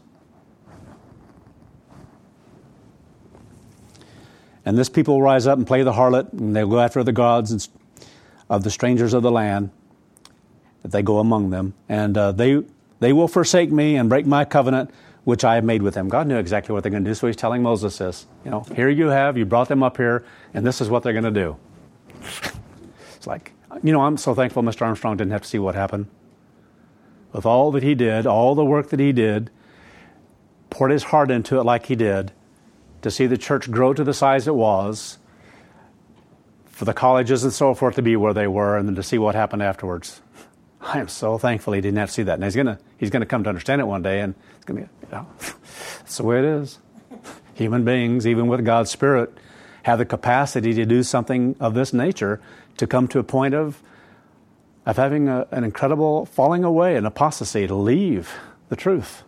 And this people will rise up and play the harlot, and they'll go after the gods of the strangers of the land, that they go among them. And uh, they they will forsake me and break my covenant, which I have made with them. God knew exactly what they're going to do, so he's telling Moses this. You know, here you have, you brought them up here, and this is what they're going to do. It's like, you know, I'm so thankful Mister Armstrong didn't have to see what happened. With all that he did, all the work that he did, poured his heart into it like he did, to see the church grow to the size it was, for the colleges and so forth to be where they were, and then to see what happened afterwards. I am so thankful he didn't have to see that. And he's going to he's going to come to understand it one day, and it's going to be, you know, that's the way it is. Human beings, even with God's Spirit, have the capacity to do something of this nature, to come to a point of of having a, an incredible falling away, an apostasy, to leave the truth.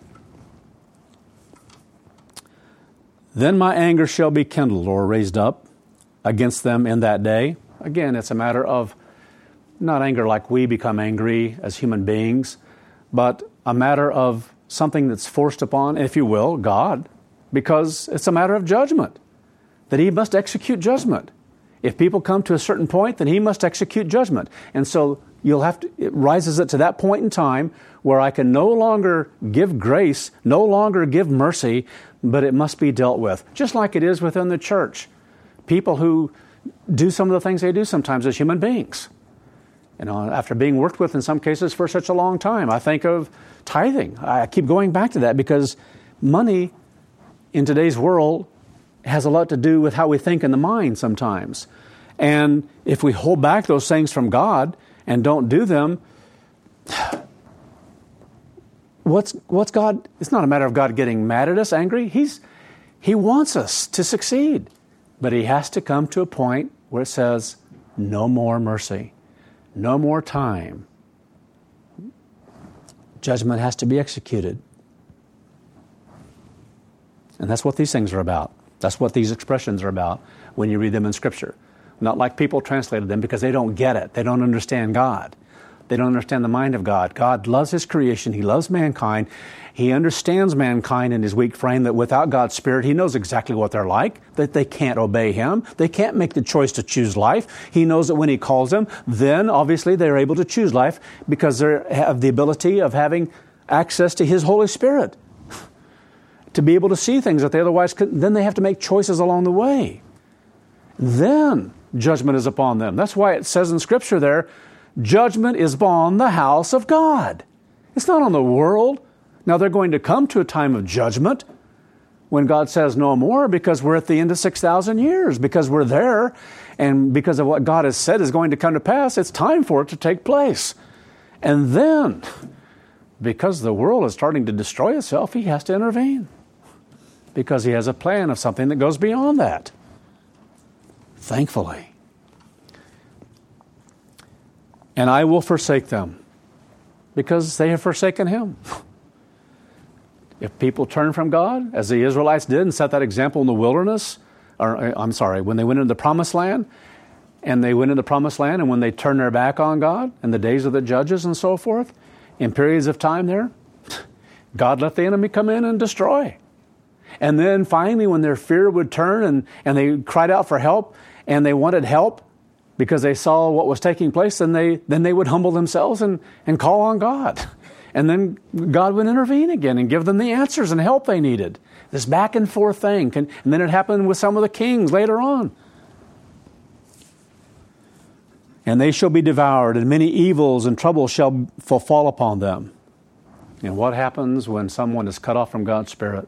Then my anger shall be kindled or raised up against them in that day. Again, it's a matter of not anger like we become angry as human beings, but a matter of something that's forced upon, if you will, God, because it's a matter of judgment, that He must execute judgment. If people come to a certain point, then He must execute judgment. And so you'll have to, it rises it to that point in time where I can no longer give grace, no longer give mercy, but it must be dealt with. Just like it is within the church. People who do some of the things they do sometimes as human beings. You know, after being worked with in some cases for such a long time, I think of tithing. I keep going back to that because money in today's world has a lot to do with how we think in the mind sometimes. And if we hold back those things from God and don't do them, what's what's God? It's not a matter of God getting mad at us, angry. He's He wants us to succeed. But He has to come to a point where it says, no more mercy, no more time. Judgment has to be executed. And that's what these things are about. That's what these expressions are about when you read them in Scripture. Not like people translated them because they don't get it. They don't understand God. They don't understand the mind of God. God loves His creation. He loves mankind. He understands mankind in his weak frame, that without God's Spirit, He knows exactly what they're like, that they can't obey Him. They can't make the choice to choose life. He knows that when He calls them, then obviously they're able to choose life because they have the ability of having access to His Holy Spirit to be able to see things that they otherwise couldn't. Then they have to make choices along the way. Then judgment is upon them. That's why it says in Scripture there, judgment is upon the house of God. It's not on the world. Now they're going to come to a time of judgment when God says no more, because we're at the end of six thousand years, because we're there, and because of what God has said is going to come to pass, it's time for it to take place. And then, because the world is starting to destroy itself, He has to intervene, because He has a plan of something that goes beyond that. Thankfully. And I will forsake them, because they have forsaken Him. If people turn from God, as the Israelites did and set that example in the wilderness, or I'm sorry, when they went into the promised land, and they went into the promised land, and when they turned their back on God in the days of the judges and so forth, in periods of time there, God let the enemy come in and destroy. And then finally, when their fear would turn and, and they cried out for help, and they wanted help because they saw what was taking place, then they then they would humble themselves and, and call on God. And then God would intervene again and give them the answers and help they needed. This back and forth thing. Can, and then it happened with some of the kings later on. And they shall be devoured, and many evils and troubles shall fall upon them. And what happens when someone is cut off from God's Spirit?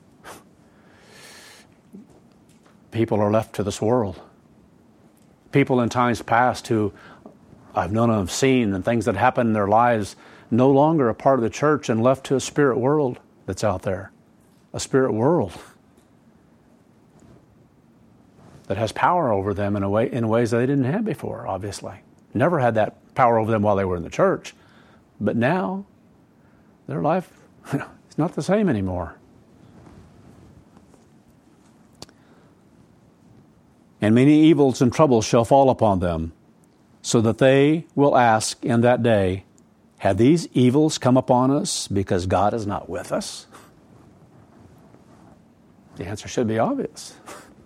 People are left to this world. People in times past who I've known and have seen, and things that happen in their lives, no longer a part of the church and left to a spirit world that's out there. A spirit world that has power over them in a way in ways that they didn't have before, obviously. Never had that power over them while they were in the church. But now, their life is not the same anymore. And many evils and troubles shall fall upon them, so that they will ask in that day, have these evils come upon us because God is not with us? The answer should be obvious.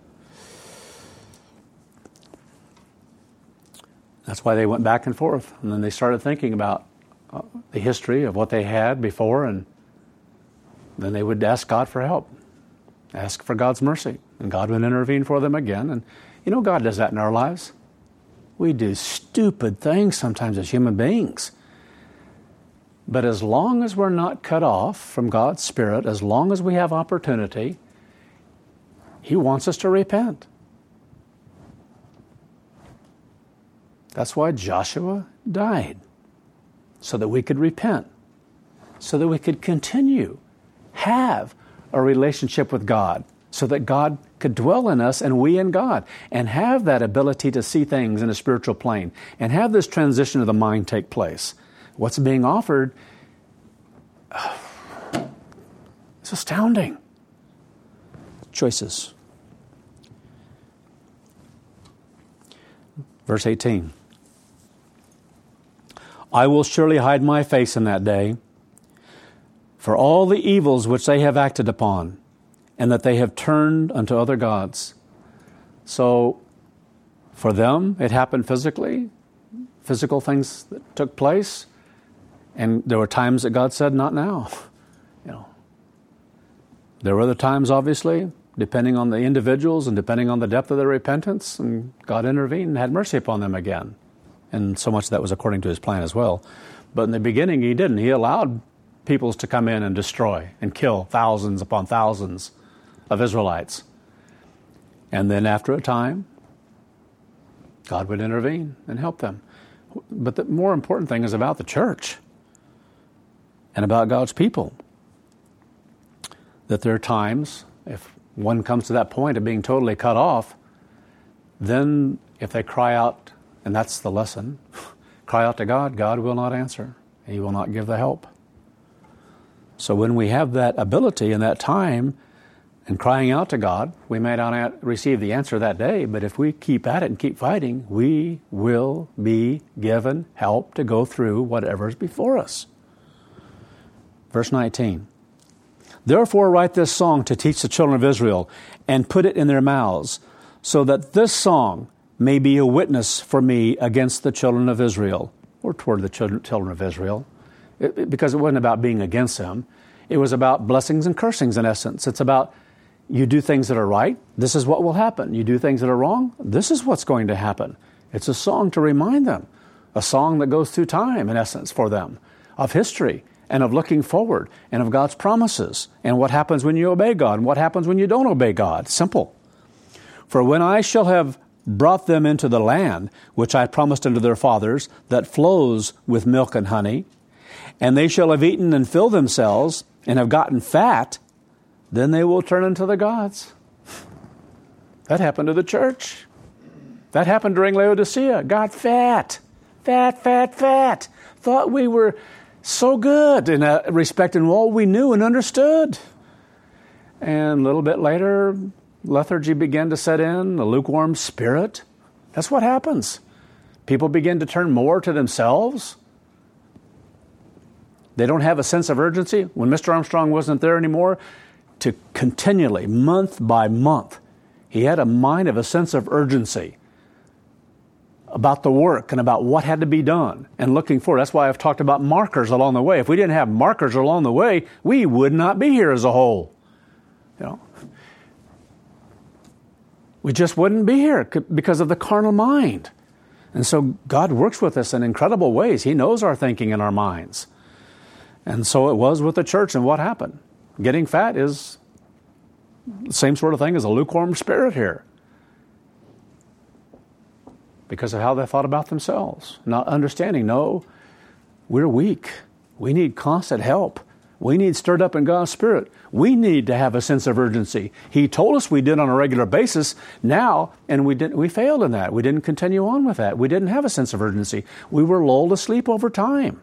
That's why they went back and forth. And then they started thinking about uh, the history of what they had before, and then they would ask God for help, ask for God's mercy, and God would intervene for them again. And you know, God does that in our lives. We do stupid things sometimes as human beings. But as long as we're not cut off from God's Spirit, as long as we have opportunity, He wants us to repent. That's why Joshua died. so that we could repent, so that we could continue, have a relationship with God, so that God could dwell in us and we in God, and have that ability to see things in a spiritual plane, and have this transition of the mind take place. What's being offered is astounding. Choices. Verse eighteen. I will surely hide my face in that day for all the evils which they have acted upon, and that they have turned unto other gods. So, for them, it happened physically, physical things that took place, and there were times that God said, not now. You know, there were other times, obviously, depending on the individuals and depending on the depth of their repentance, and God intervened and had mercy upon them again. And so much of that was according to His plan as well. But in the beginning, He didn't. He allowed peoples to come in and destroy and kill thousands upon thousands of Israelites. And then after a time, God would intervene and help them. But the more important thing is about the church and about God's people. That there are times, if one comes to that point of being totally cut off, then if they cry out, and that's the lesson, cry out to God, God will not answer. He will not give the help. So when we have that ability and that time and crying out to God, we may not receive the answer that day, but if we keep at it and keep fighting, we will be given help to go through whatever is before us. Verse nineteen. Therefore write this song to teach the children of Israel, and put it in their mouths, so that this song may be a witness for me against the children of Israel, or toward the children, children of Israel, it, it, because it wasn't about being against them. It was about blessings and cursings in essence. It's about you do things that are right, this is what will happen. You do things that are wrong, this is what's going to happen. It's a song to remind them, a song that goes through time in essence for them, of history, and of looking forward, and of God's promises, and what happens when you obey God, and what happens when you don't obey God. Simple. For when I shall have brought them into the land, which I promised unto their fathers, that flows with milk and honey, and they shall have eaten and filled themselves, and have gotten fat, then they will turn unto the gods. That happened to the church. That happened during Laodicea. Got fat, fat, fat, fat. Thought we were so good in that respect in all we knew and understood. And a little bit later, lethargy began to set in, a lukewarm spirit. That's what happens. People begin to turn more to themselves. They don't have a sense of urgency. When Mister Armstrong wasn't there anymore, to continually, month by month, he had a mind of a sense of urgency about the work and about what had to be done and looking forward. That's why I've talked about markers along the way. If we didn't have markers along the way, we would not be here as a whole. You know, we just wouldn't be here because of the carnal mind. And so God works with us in incredible ways. He knows our thinking and our minds. And so it was with the church. And what happened? Getting fat is the same sort of thing as a lukewarm spirit here, because of how they thought about themselves, not understanding, no, we're weak. We need constant help. We need stirred up in God's Spirit. We need to have a sense of urgency. He told us we did on a regular basis now, and we didn't. We failed in that. We didn't continue on with that. We didn't have a sense of urgency. We were lulled asleep over time.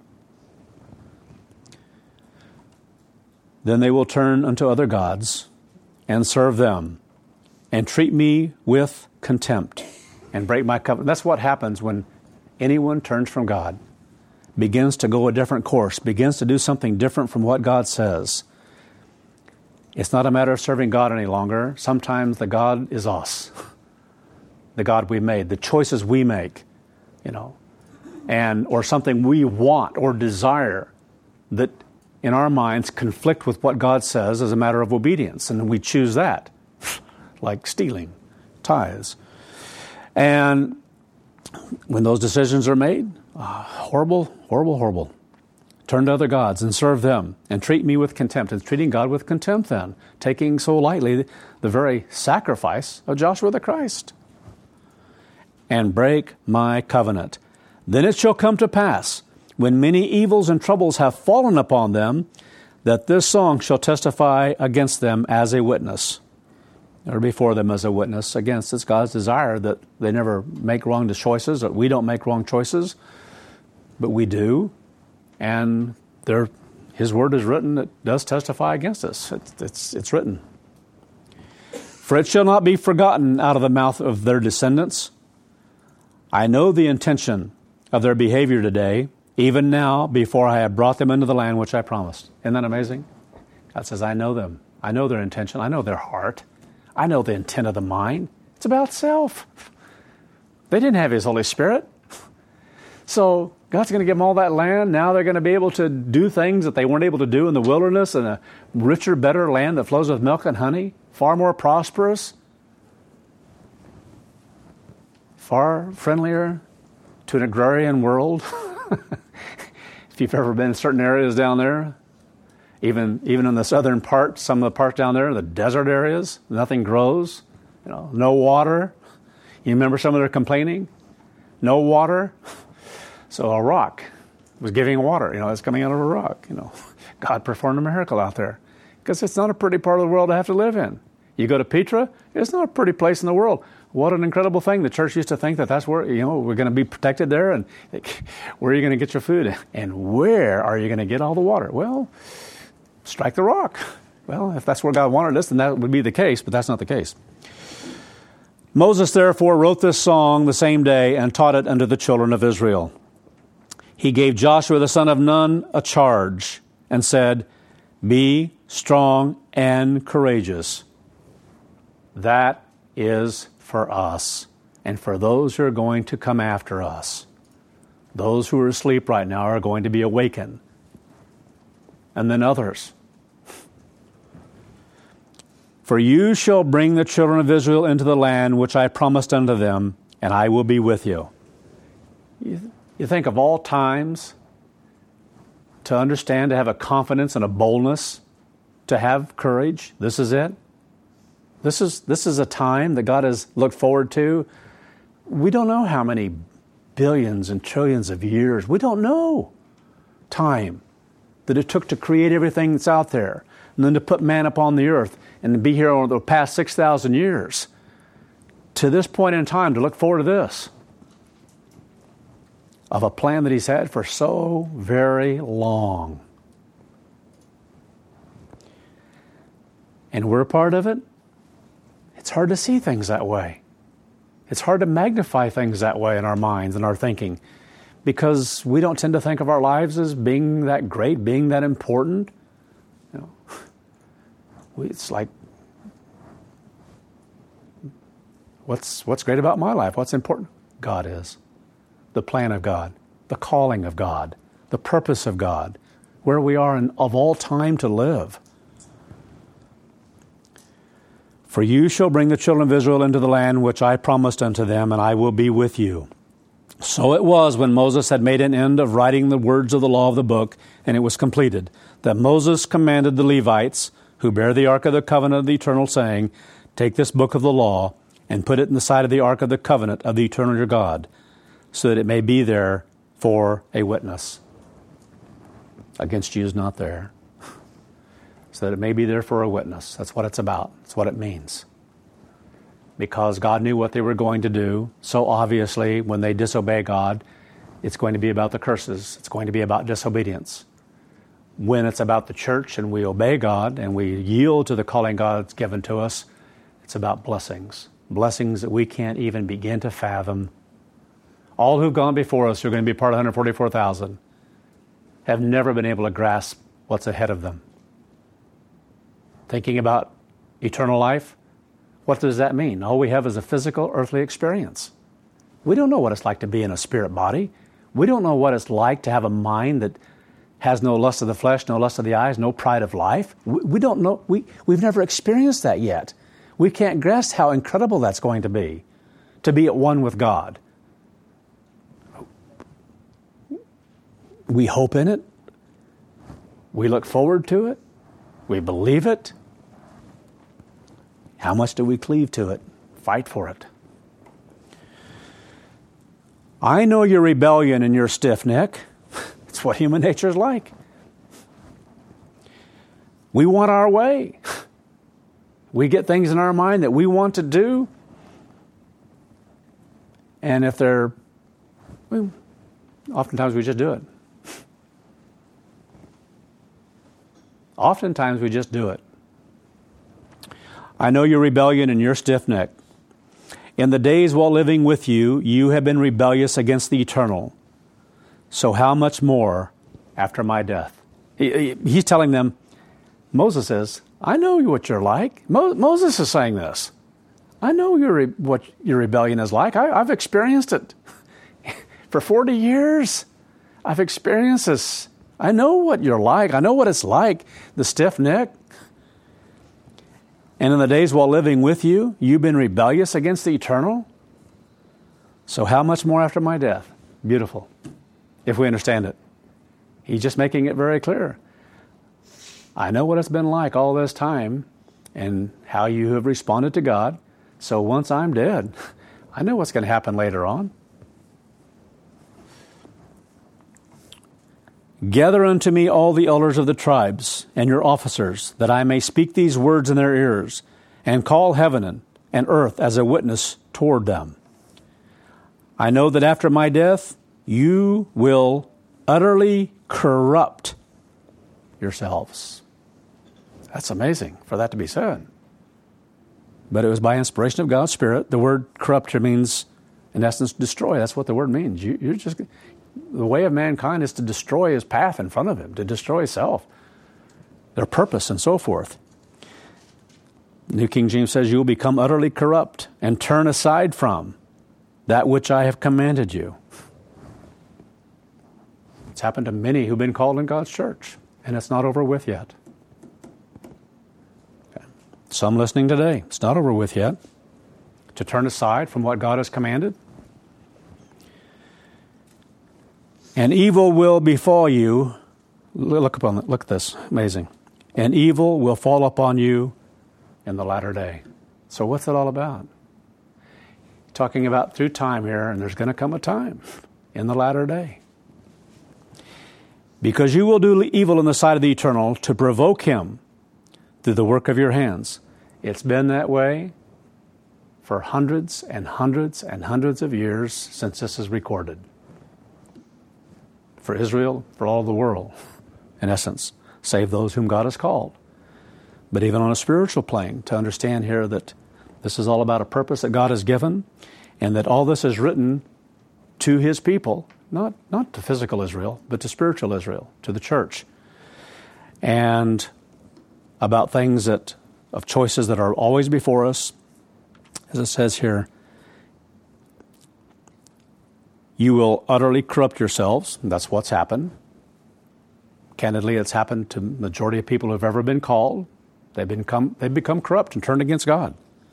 Then they will turn unto other gods and serve them, and treat me with contempt, and break my covenant. That's what happens when anyone turns from God, begins to go a different course, begins to do something different from what God says. It's not a matter of serving God any longer. Sometimes the God is us, the God we made, the choices we make, you know, and or something we want or desire that in our minds conflict with what God says as a matter of obedience, and we choose that, like stealing, tithes. And when those decisions are made, uh, horrible, horrible, horrible. Turn to other gods and serve them, and treat me with contempt. It's treating God with contempt then, taking so lightly the very sacrifice of Joshua the Christ. And break my covenant. Then it shall come to pass, when many evils and troubles have fallen upon them, that this song shall testify against them as a witness, or before them as a witness against. It's God's desire that they never make wrong choices, that we don't make wrong choices, but we do. And there, His word is written, it does testify against us. It's, it's, it's written. For it shall not be forgotten out of the mouth of their descendants. I know the intention of their behavior today, even now, before I have brought them into the land which I promised. Isn't that amazing? God says, I know them. I know their intention. I know their heart. I know the intent of the mind. It's about self. They didn't have His Holy Spirit. So God's going to give them all that land. Now they're going to be able to do things that they weren't able to do in the wilderness, in a richer, better land that flows with milk and honey, far more prosperous, far friendlier to an agrarian world. If you've ever been in certain areas down there, even even in the southern part, some of the parts down there, the desert areas, nothing grows, you know, no water. You remember some of their complaining? No water. So a rock was giving water, you know, it's coming out of a rock, you know. God performed a miracle out there because it's not a pretty part of the world to have to live in. You go to Petra, it's not a pretty place in the world. What an incredible thing. The church used to think that that's where, you know, we're going to be protected there, and where are you going to get your food? And where are you going to get all the water? Well, strike the rock. Well, if that's where God wanted us, then that would be the case, but that's not the case. Moses therefore wrote this song the same day and taught it unto the children of Israel. He gave Joshua the son of Nun a charge and said, be strong and courageous. That is for us and for those who are going to come after us. Those who are asleep right now are going to be awakened. And then others. For you shall bring the children of Israel into the land which I promised unto them, and I will be with you. You, you think of all times to understand, to have a confidence and a boldness, to have courage. This is it. This is this is a time that God has looked forward to. We don't know how many billions and trillions of years. We don't know time that it took to create everything that's out there, and then to put man upon the earth and to be here over the past six thousand years. To this point in time, to look forward to this, of a plan that He's had for so very long. And we're a part of it. It's hard to see things that way. It's hard to magnify things that way in our minds and our thinking, because we don't tend to think of our lives as being that great, being that important. You know, it's like, what's what's great about my life? What's important? God is. The plan of God, the calling of God, the purpose of God, where we are in, of all time to live. For you shall bring the children of Israel into the land which I promised unto them, and I will be with you. So it was, when Moses had made an end of writing the words of the law of the book, and it was completed, that Moses commanded the Levites, who bear the ark of the covenant of the eternal, saying, take this book of the law, and put it in the side of the ark of the covenant of the eternal your God, so that it may be there for a witness. Against you is not there. So that it may be there for a witness. That's what it's about. That's what it means. Because God knew what they were going to do. So obviously, when they disobey God, it's going to be about the curses. It's going to be about disobedience. When it's about the church and we obey God and we yield to the calling God's given to us, it's about blessings. Blessings that we can't even begin to fathom. All who've gone before us, who are going to be part of one hundred forty-four thousand, have never been able to grasp what's ahead of them. Thinking about eternal life, what does that mean? All we have is a physical, earthly experience. We don't know what it's like to be in a spirit body. We don't know what it's like to have a mind that has no lust of the flesh, no lust of the eyes, no pride of life. We, we don't know. We, we've never experienced that yet. We can't grasp how incredible that's going to be, to be at one with God. We hope in it. We look forward to it. We believe it. How much do we cleave to it? Fight for it. I know your rebellion and your stiff neck. That's what human nature is like. We want our way. We get things in our mind that we want to do. And if they're, well, oftentimes we just do it. Oftentimes we just do it. I know your rebellion and your stiff neck. In the days while living with you, you have been rebellious against the eternal. So how much more after my death? He, he's telling them, Moses says, I know what you're like. Mo- Moses is saying this. I know your re- what your rebellion is like. I, I've experienced it. For forty years, I've experienced this. I know what you're like. I know what it's like, the stiff neck. And in the days while living with you, you've been rebellious against the eternal. So how much more after my death? Beautiful, if we understand it. He's just making it very clear. I know what it's been like all this time and how you have responded to God. So once I'm dead, I know what's going to happen later on. Gather unto me all the elders of the tribes and your officers, that I may speak these words in their ears, and call heaven and earth as a witness toward them. I know that after my death, you will utterly corrupt yourselves. That's amazing for that to be said. But it was by inspiration of God's Spirit. The word corrupt here means, in essence, destroy. That's what the word means. You, you're just... The way of mankind is to destroy his path in front of him, to destroy self, their purpose, and so forth. New King James says, you will become utterly corrupt and turn aside from that which I have commanded you. It's happened to many who've been called in God's church, and it's not over with yet. Okay. Some listening today, it's not over with yet. To turn aside from what God has commanded. And evil will befall you. Look upon look at this, amazing. And evil will fall upon you in the latter day. So what's it all about? Talking about through time here, and there's going to come a time in the latter day. Because you will do evil in the sight of the eternal to provoke him through the work of your hands. It's been that way for hundreds and hundreds and hundreds of years since this is recorded. For Israel, for all the world, in essence, save those whom God has called. But even on a spiritual plane, to understand here that this is all about a purpose that God has given, and that all this is written to his people, not, not to physical Israel, but to spiritual Israel, to the church. And about things that, of choices that are always before us, as it says here, you will utterly corrupt yourselves. That's what's happened. Candidly, it's happened to the majority of people who have ever been called. They've become, they've become corrupt and turned against God.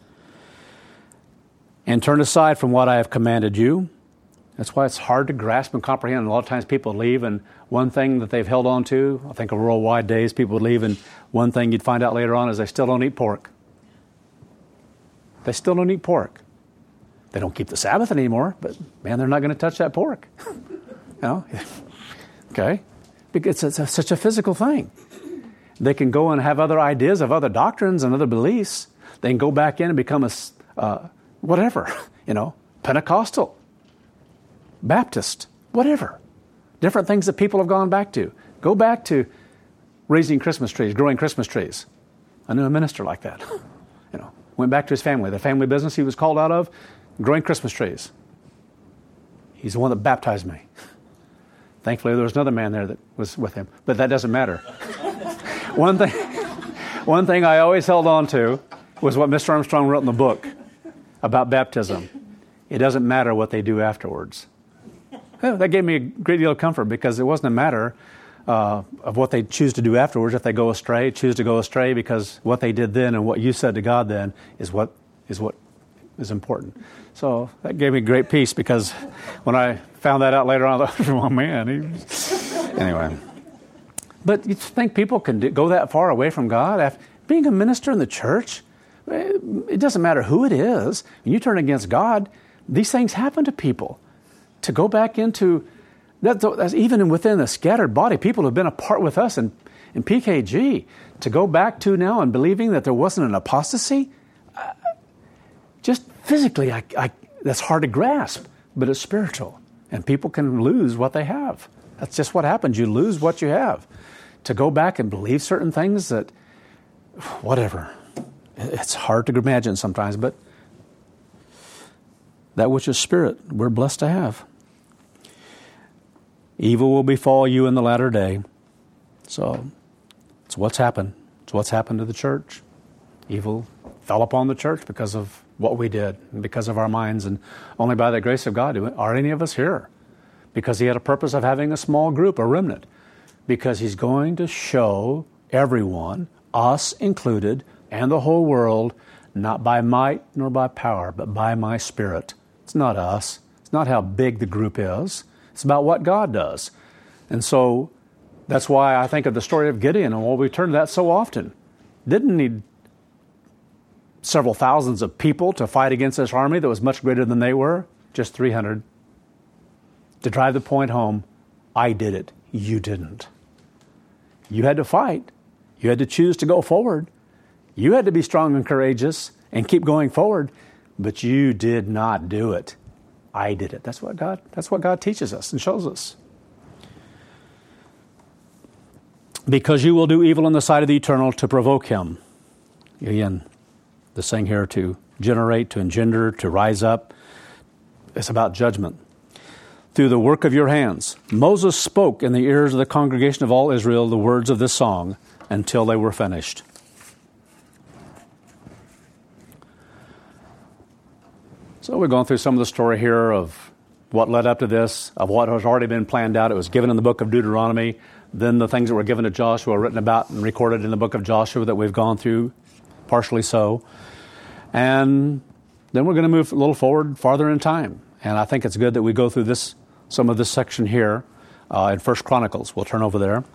And turn aside from what I have commanded you. That's why it's hard to grasp and comprehend. A lot of times people leave, and one thing that they've held on to, I think of worldwide days, people would leave, and one thing you'd find out later on is they still don't eat pork. They still don't eat pork. They don't keep the Sabbath anymore, but man, they're not going to touch that pork. You know? Okay? Because it's a, such a physical thing. They can go and have other ideas of other doctrines and other beliefs. They can go back in and become a, uh, whatever, you know, Pentecostal, Baptist, whatever. Different things that people have gone back to. Go back to raising Christmas trees, growing Christmas trees. I knew a minister like that. You know, went back to his family, the family business he was called out of, growing Christmas trees. He's the one that baptized me. Thankfully, there was another man there that was with him, but that doesn't matter. One thing, one thing I always held on to was what Mister Armstrong wrote in the book about baptism. It doesn't matter what they do afterwards. Yeah, that gave me a great deal of comfort, because it wasn't a matter uh, of what they choose to do afterwards. If they go astray, choose to go astray, because what they did then and what you said to God then is what is what is important. So that gave me great peace, because when I found that out later on, I thought, oh man. He... Anyway. But you think people can do, go that far away from God? After being a minister in the church, it doesn't matter who it is. When you turn against God, these things happen to people. To go back into That, that's even within the scattered body, people who have been apart with us in, in P K G, to go back to now and believing that there wasn't an apostasy, uh, just physically, I, I, that's hard to grasp, but it's spiritual. And people can lose what they have. That's just what happens. You lose what you have. To go back and believe certain things that, whatever, it's hard to imagine sometimes, but that which is spirit, we're blessed to have. Evil will befall you in the latter day. So it's what's happened. It's what's happened to the church. Evil fell upon the church because of what we did and because of our minds. And only by the grace of God are any of us here. Because he had a purpose of having a small group, a remnant. Because he's going to show everyone, us included, and the whole world, not by might nor by power, but by my Spirit. It's not us. It's not how big the group is. It's about what God does. And so that's why I think of the story of Gideon, and well, we turn to that so often. Didn't need several thousands of people to fight against this army that was much greater than they were, just three hundred. To drive the point home, I did it, you didn't. You had to fight. You had to choose to go forward. You had to be strong and courageous and keep going forward, but you did not do it. I did it. That's what God, that's what God teaches us and shows us. Because you will do evil in the sight of the Eternal to provoke him. Again, the saying here, to generate, to engender, to rise up. It's about judgment. Through the work of your hands. Moses spoke in the ears of the congregation of all Israel the words of this song until they were finished. So we're going through some of the story here of what led up to this, of what has already been planned out. It was given in the book of Deuteronomy. Then the things that were given to Joshua, written about and recorded in the book of Joshua that we've gone through, partially so. And then we're going to move a little forward, farther in time. And I think it's good that we go through this, some of this section here uh, in First Chronicles. We'll turn over there.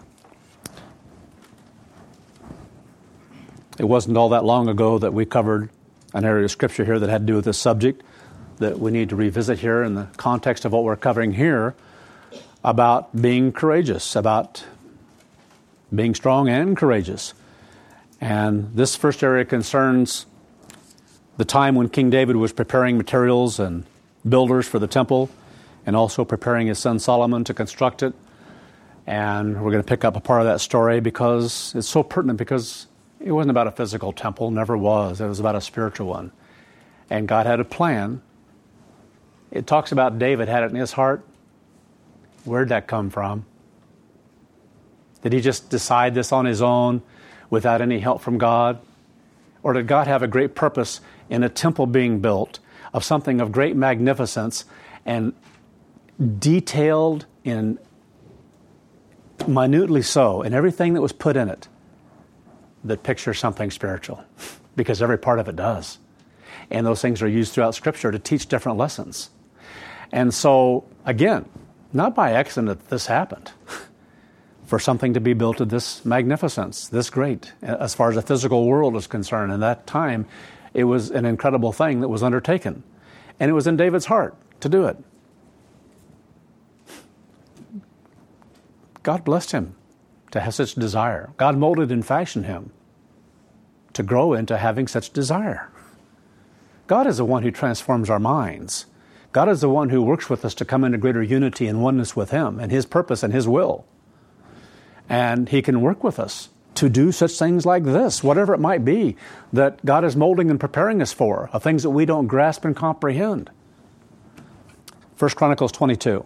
It wasn't all that long ago that we covered an area of Scripture here that had to do with this subject that we need to revisit here in the context of what we're covering here about being courageous, about being strong and courageous. And this first area concerns the time when King David was preparing materials and builders for the temple, and also preparing his son Solomon to construct it. And we're going to pick up a part of that story because it's so pertinent, because it wasn't about a physical temple, never was. It was about a spiritual one. And God had a plan. It talks about David had it in his heart. Where'd that come from? Did he just decide this on his own without any help from God? Or did God have a great purpose in a temple being built of something of great magnificence and detailed in minutely so in everything that was put in it that pictures something spiritual? Because every part of it does. And those things are used throughout Scripture to teach different lessons. And so, again, not by accident that this happened. For something to be built of this magnificence, this great, as far as the physical world is concerned. In that time, it was an incredible thing that was undertaken. And it was in David's heart to do it. God blessed him to have such desire. God molded and fashioned him to grow into having such desire. God is the one who transforms our minds. God is the one who works with us to come into greater unity and oneness with Him and His purpose and His will. And He can work with us to do such things like this, whatever it might be that God is molding and preparing us for, of things that we don't grasp and comprehend. First Chronicles twenty-two.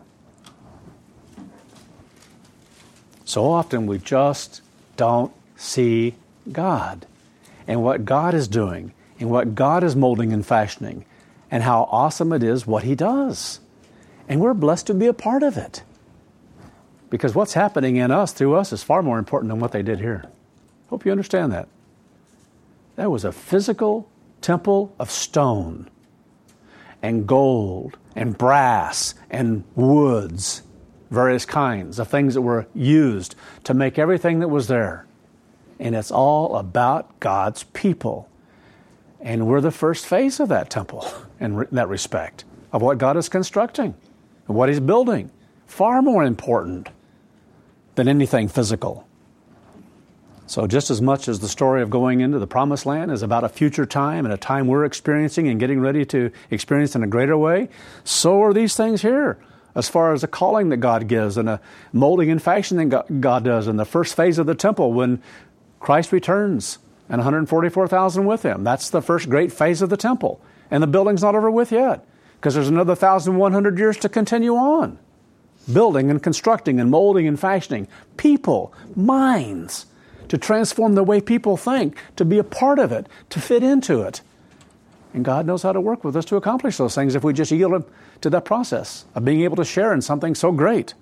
So often we just don't see God and what God is doing and what God is molding and fashioning and how awesome it is what He does. And we're blessed to be a part of it. Because what's happening in us, through us, is far more important than what they did here. Hope you understand that. That was a physical temple of stone and gold and brass and woods, various kinds of things that were used to make everything that was there. And it's all about God's people. And we're the first phase of that temple in that respect, of what God is constructing and what He's building. far more important than anything physical. So just as much as the story of going into the promised land is about a future time and a time we're experiencing and getting ready to experience in a greater way, so are these things here as far as the calling that God gives and a molding and fashioning God does in the first phase of the temple when Christ returns and one hundred forty-four thousand with him. That's the first great phase of the temple. And the building's not over with yet because there's another one thousand one hundred years to continue on. Building and constructing and molding and fashioning people, minds, to transform the way people think, to be a part of it, to fit into it. And God knows how to work with us to accomplish those things if we just yield to that process of being able to share in something so great.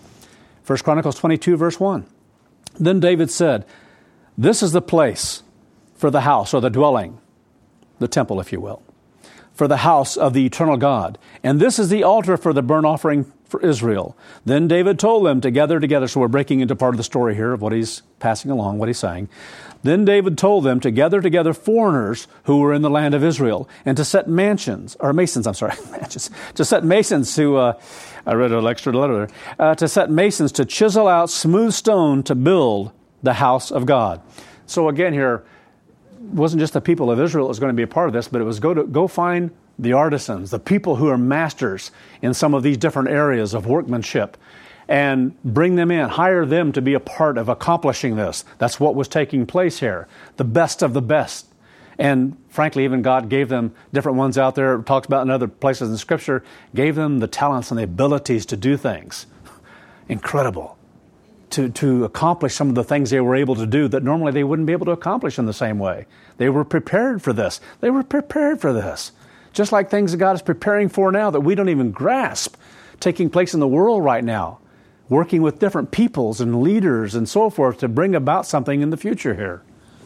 First Chronicles twenty-two, verse one. Then David said, "This is the place for the house," or the dwelling, the temple, if you will, "for the house of the eternal God. And this is the altar for the burnt offering for Israel." Then David told them to gather together. So we're breaking into part of the story here of what he's passing along, what he's saying. Then David told them to gather together foreigners who were in the land of Israel and to set mansions, or masons, I'm sorry, mansions, to set masons who, uh, I read an extra letter there, uh, to set masons to chisel out smooth stone to build the house of God. So again here, it wasn't just the people of Israel that was going to be a part of this, but it was go to go find the artisans, the people who are masters in some of these different areas of workmanship, and bring them in, hire them to be a part of accomplishing this. That's what was taking place here. The best of the best. And frankly, even God gave them different ones out there, it talks about in other places in Scripture, gave them the talents and the abilities to do things. Incredible. To, to accomplish some of the things they were able to do that normally they wouldn't be able to accomplish in the same way. They were prepared for this. They were prepared for this. Just like things that God is preparing for now that we don't even grasp, taking place in the world right now, working with different peoples and leaders and so forth to bring about something in the future here.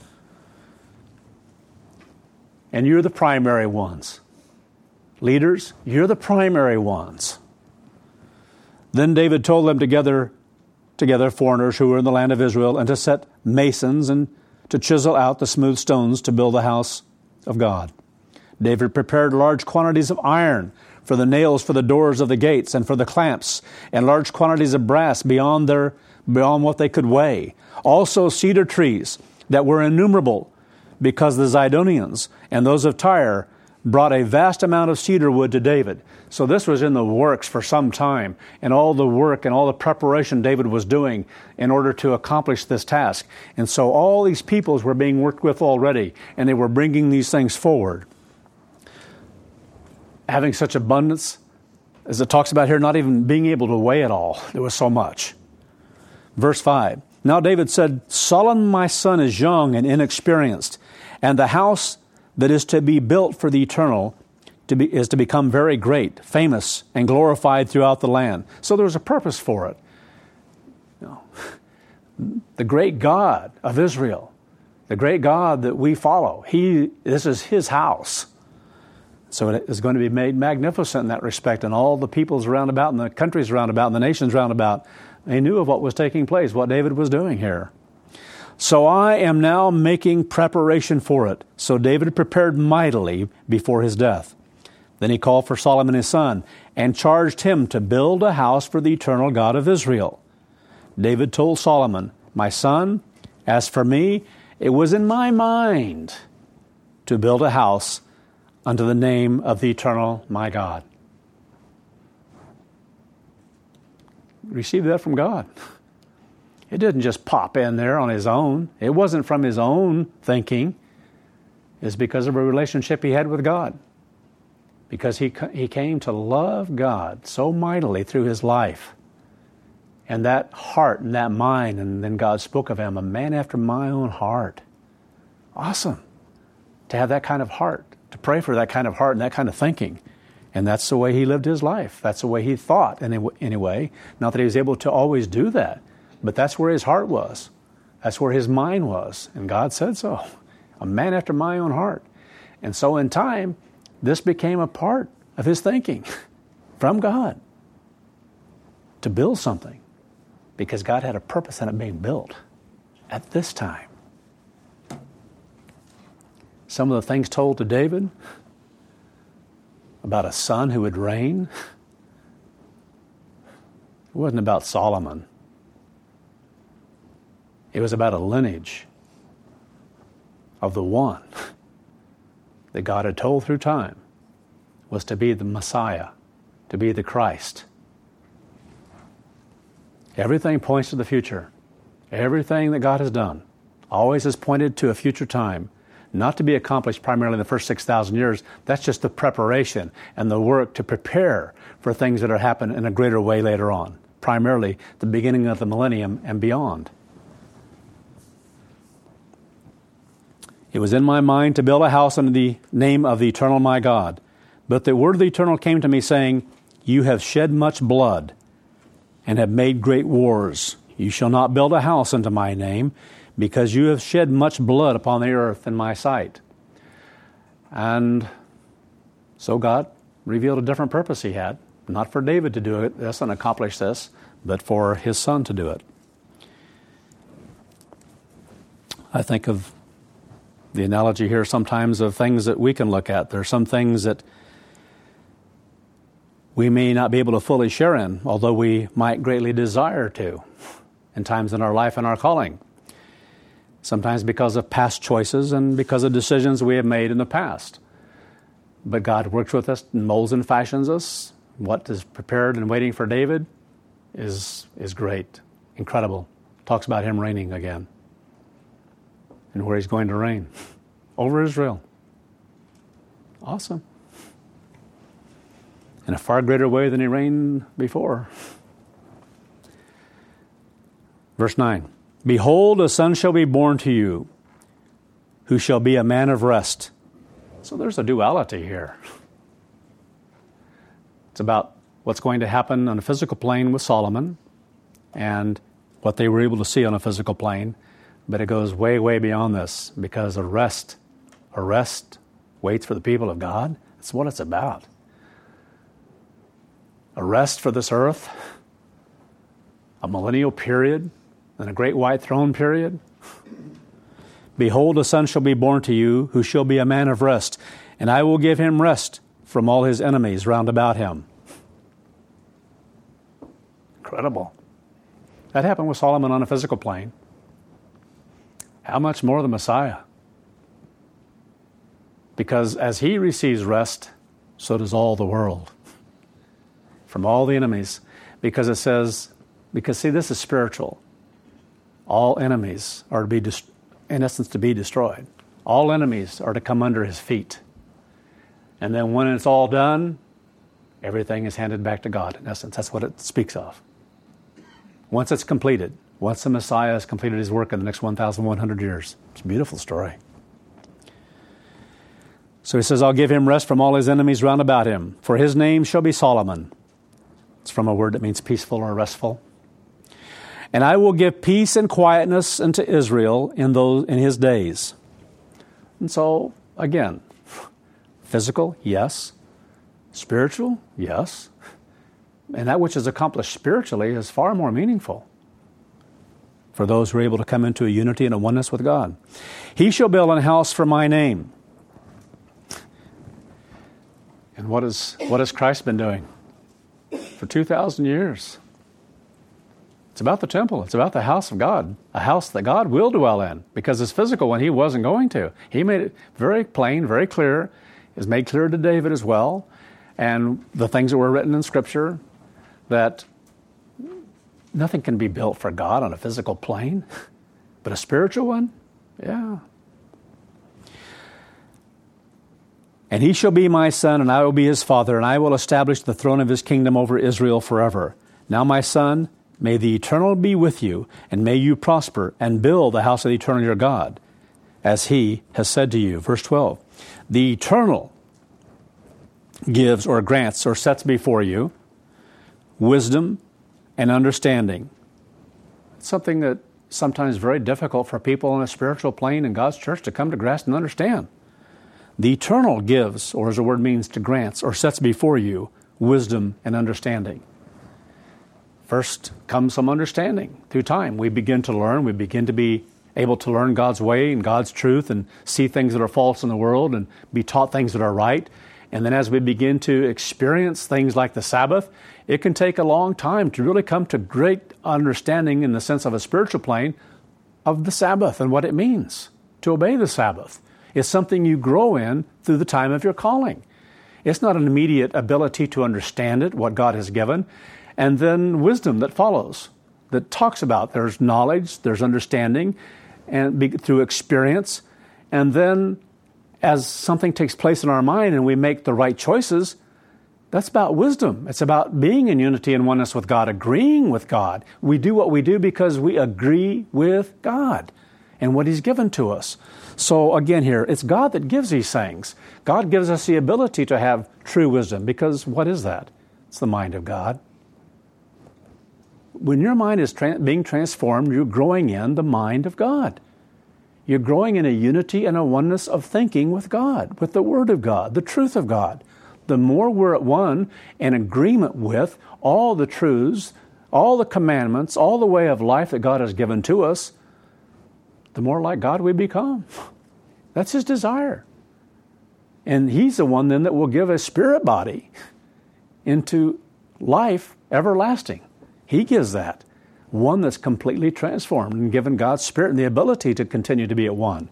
And you're the primary ones. Leaders, you're the primary ones. Then David told them together, together foreigners who were in the land of Israel, and to set masons and to chisel out the smooth stones to build the house of God. David prepared large quantities of iron for the nails for the doors of the gates and for the clamps, and large quantities of brass beyond their beyond what they could weigh. Also cedar trees that were innumerable, because the Zidonians and those of Tyre brought a vast amount of cedar wood to David. So this was in the works for some time, and all the work and all the preparation David was doing in order to accomplish this task. And so all these peoples were being worked with already, and they were bringing these things forward. Having such abundance, as it talks about here, not even being able to weigh it all. There was so much. Verse five, "Now David said, Solomon my son is young and inexperienced, and the house that is to be built for the eternal to be, is to become very great, famous, and glorified throughout the land." So there was a purpose for it. You know, the great God of Israel, the great God that we follow, He this is His house. So it is going to be made magnificent in that respect, and all the peoples around about, and the countries around about, and the nations around about, they knew of what was taking place, what David was doing here. "So I am now making preparation for it." So David prepared mightily before his death. Then he called for Solomon his son, and charged him to build a house for the eternal God of Israel. David told Solomon, "My son, as for me, it was in my mind to build a house unto the name of the eternal my God." Received that from God. It didn't just pop in there on his own. It wasn't from his own thinking. It's because of a relationship he had with God. Because he, he came to love God so mightily through his life. And that heart and that mind, and then God spoke of him, a man after my own heart. Awesome. To have that kind of heart. To pray for that kind of heart and that kind of thinking. And that's the way he lived his life. That's the way he thought, anyway. Not that he was able to always do that, but that's where his heart was. That's where his mind was. And God said so. A man after my own heart. And so in time, this became a part of his thinking from God to build something, because God had a purpose in it being built at this time. Some of the things told to David about a son who would reign. It wasn't about Solomon. It was about a lineage of the one that God had told through time was to be the Messiah, to be the Christ. Everything points to the future. Everything that God has done always has pointed to a future time, not to be accomplished primarily in the first six thousand years. That's just the preparation and the work to prepare for things that are happen in a greater way later on, primarily the beginning of the millennium and beyond. It was in my mind to build a house in the name of the eternal my God. But the word of the eternal came to me, saying, you have shed much blood and have made great wars. You shall not build a house unto my name, because you have shed much blood upon the earth in my sight. And so God revealed a different purpose he had, not for David to do it, this and accomplish this, but for his son to do it. I think of the analogy here sometimes of things that we can look at. There are some things that we may not be able to fully share in, although we might greatly desire to, in times in our life and our calling. Sometimes because of past choices and because of decisions we have made in the past. But God works with us, molds and fashions us. What is prepared and waiting for David is, is great, incredible. Talks about him reigning again and where he's going to reign over Israel. Awesome. In a far greater way than he reigned before. Verse nine. Behold, a son shall be born to you, who shall be a man of rest. So there's a duality here. It's about what's going to happen on a physical plane with Solomon and what they were able to see on a physical plane. But it goes way, way beyond this, because a rest, a rest waits for the people of God. That's what it's about. A rest for this earth, a millennial period, and a great white throne period. Behold, a son shall be born to you, who shall be a man of rest, and I will give him rest from all his enemies round about him. Incredible. That happened with Solomon on a physical plane. How much more the Messiah? Because as he receives rest, so does all the world. From all the enemies. Because it says, because see, this is spiritual. All enemies are to be, dest- in essence, to be destroyed. All enemies are to come under his feet. And then when it's all done, everything is handed back to God. In essence, that's what it speaks of. Once it's completed, once the Messiah has completed his work in the next one thousand one hundred years. It's a beautiful story. So he says, I'll give him rest from all his enemies round about him, for his name shall be Solomon. It's from a word that means peaceful or restful. And I will give peace and quietness unto Israel in those in his days. And so, again, physical, yes. Spiritual, yes. And that which is accomplished spiritually is far more meaningful for those who are able to come into a unity and a oneness with God. He shall build a house for my name. And what is what has Christ been doing for two thousand years? It's about the temple. It's about the house of God, a house that God will dwell in, because it's physical when he wasn't going to. He made it very plain, very clear. It was made clear to David as well. And the things that were written in Scripture, that nothing can be built for God on a physical plane, but a spiritual one, yeah. And he shall be my son, and I will be his father, and I will establish the throne of his kingdom over Israel forever. Now, my son, may the eternal be with you, and may you prosper, and build the house of the eternal your God, as he has said to you. Verse twelve, the eternal gives or grants or sets before you wisdom and understanding. It's something that sometimes very difficult for people on a spiritual plane in God's church to come to grasp and understand. The eternal gives, or as the word means, to grants or sets before you wisdom and understanding. First comes some understanding through time. We begin to learn. We begin to be able to learn God's way and God's truth and see things that are false in the world and be taught things that are right. And then as we begin to experience things like the Sabbath, it can take a long time to really come to great understanding in the sense of a spiritual plane of the Sabbath and what it means to obey the Sabbath. It's something you grow in through the time of your calling. It's not an immediate ability to understand it, what God has given, and then wisdom that follows, that talks about there's knowledge, there's understanding, and be, through experience, and then as something takes place in our mind and we make the right choices, that's about wisdom. It's about being in unity and oneness with God, agreeing with God. We do what we do because we agree with God and what He's given to us. So again here, it's God that gives these things. God gives us the ability to have true wisdom because what is that? It's the mind of God. When your mind is tra- being transformed, you're growing in the mind of God. You're growing in a unity and a oneness of thinking with God, with the Word of God, the truth of God. The more we're at one in agreement with all the truths, all the commandments, all the way of life that God has given to us, the more like God we become. That's His desire. And He's the one then that will give a spirit body into life everlasting. He gives that. One that's completely transformed and given God's Spirit and the ability to continue to be at one.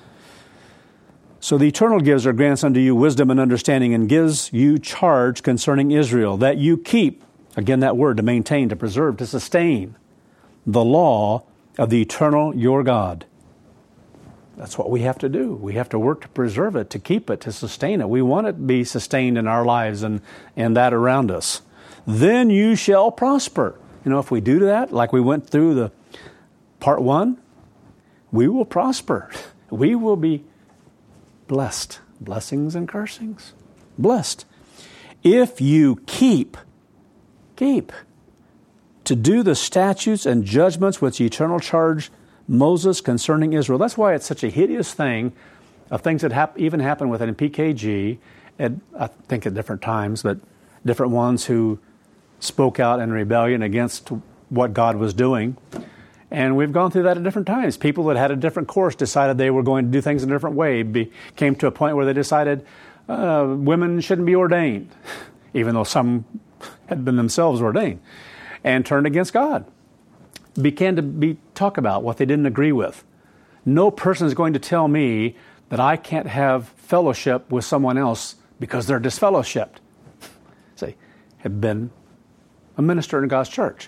So the Eternal gives or grants unto you wisdom and understanding and gives you charge concerning Israel, that you keep, again that word, to maintain, to preserve, to sustain, the law of the Eternal your God. That's what we have to do. We have to work to preserve it, to keep it, to sustain it. We want it to be sustained in our lives and, and that around us. Then you shall prosper. You know, if we do that, like we went through the part one, we will prosper. We will be blessed. Blessings and cursings. Blessed. If you keep, keep, to do the statutes and judgments which the Eternal charged Moses concerning Israel. That's why it's such a hideous thing of things that hap- even happen within P K G, at, I think at different times, but different ones who spoke out in rebellion against what God was doing. And we've gone through that at different times. People that had a different course decided they were going to do things in a different way. Be, came to a point where they decided uh, women shouldn't be ordained, even though some had been themselves ordained, and turned against God. Began to be talk about what they didn't agree with. No person is going to tell me that I can't have fellowship with someone else because they're disfellowshipped. Say, have been a minister in God's church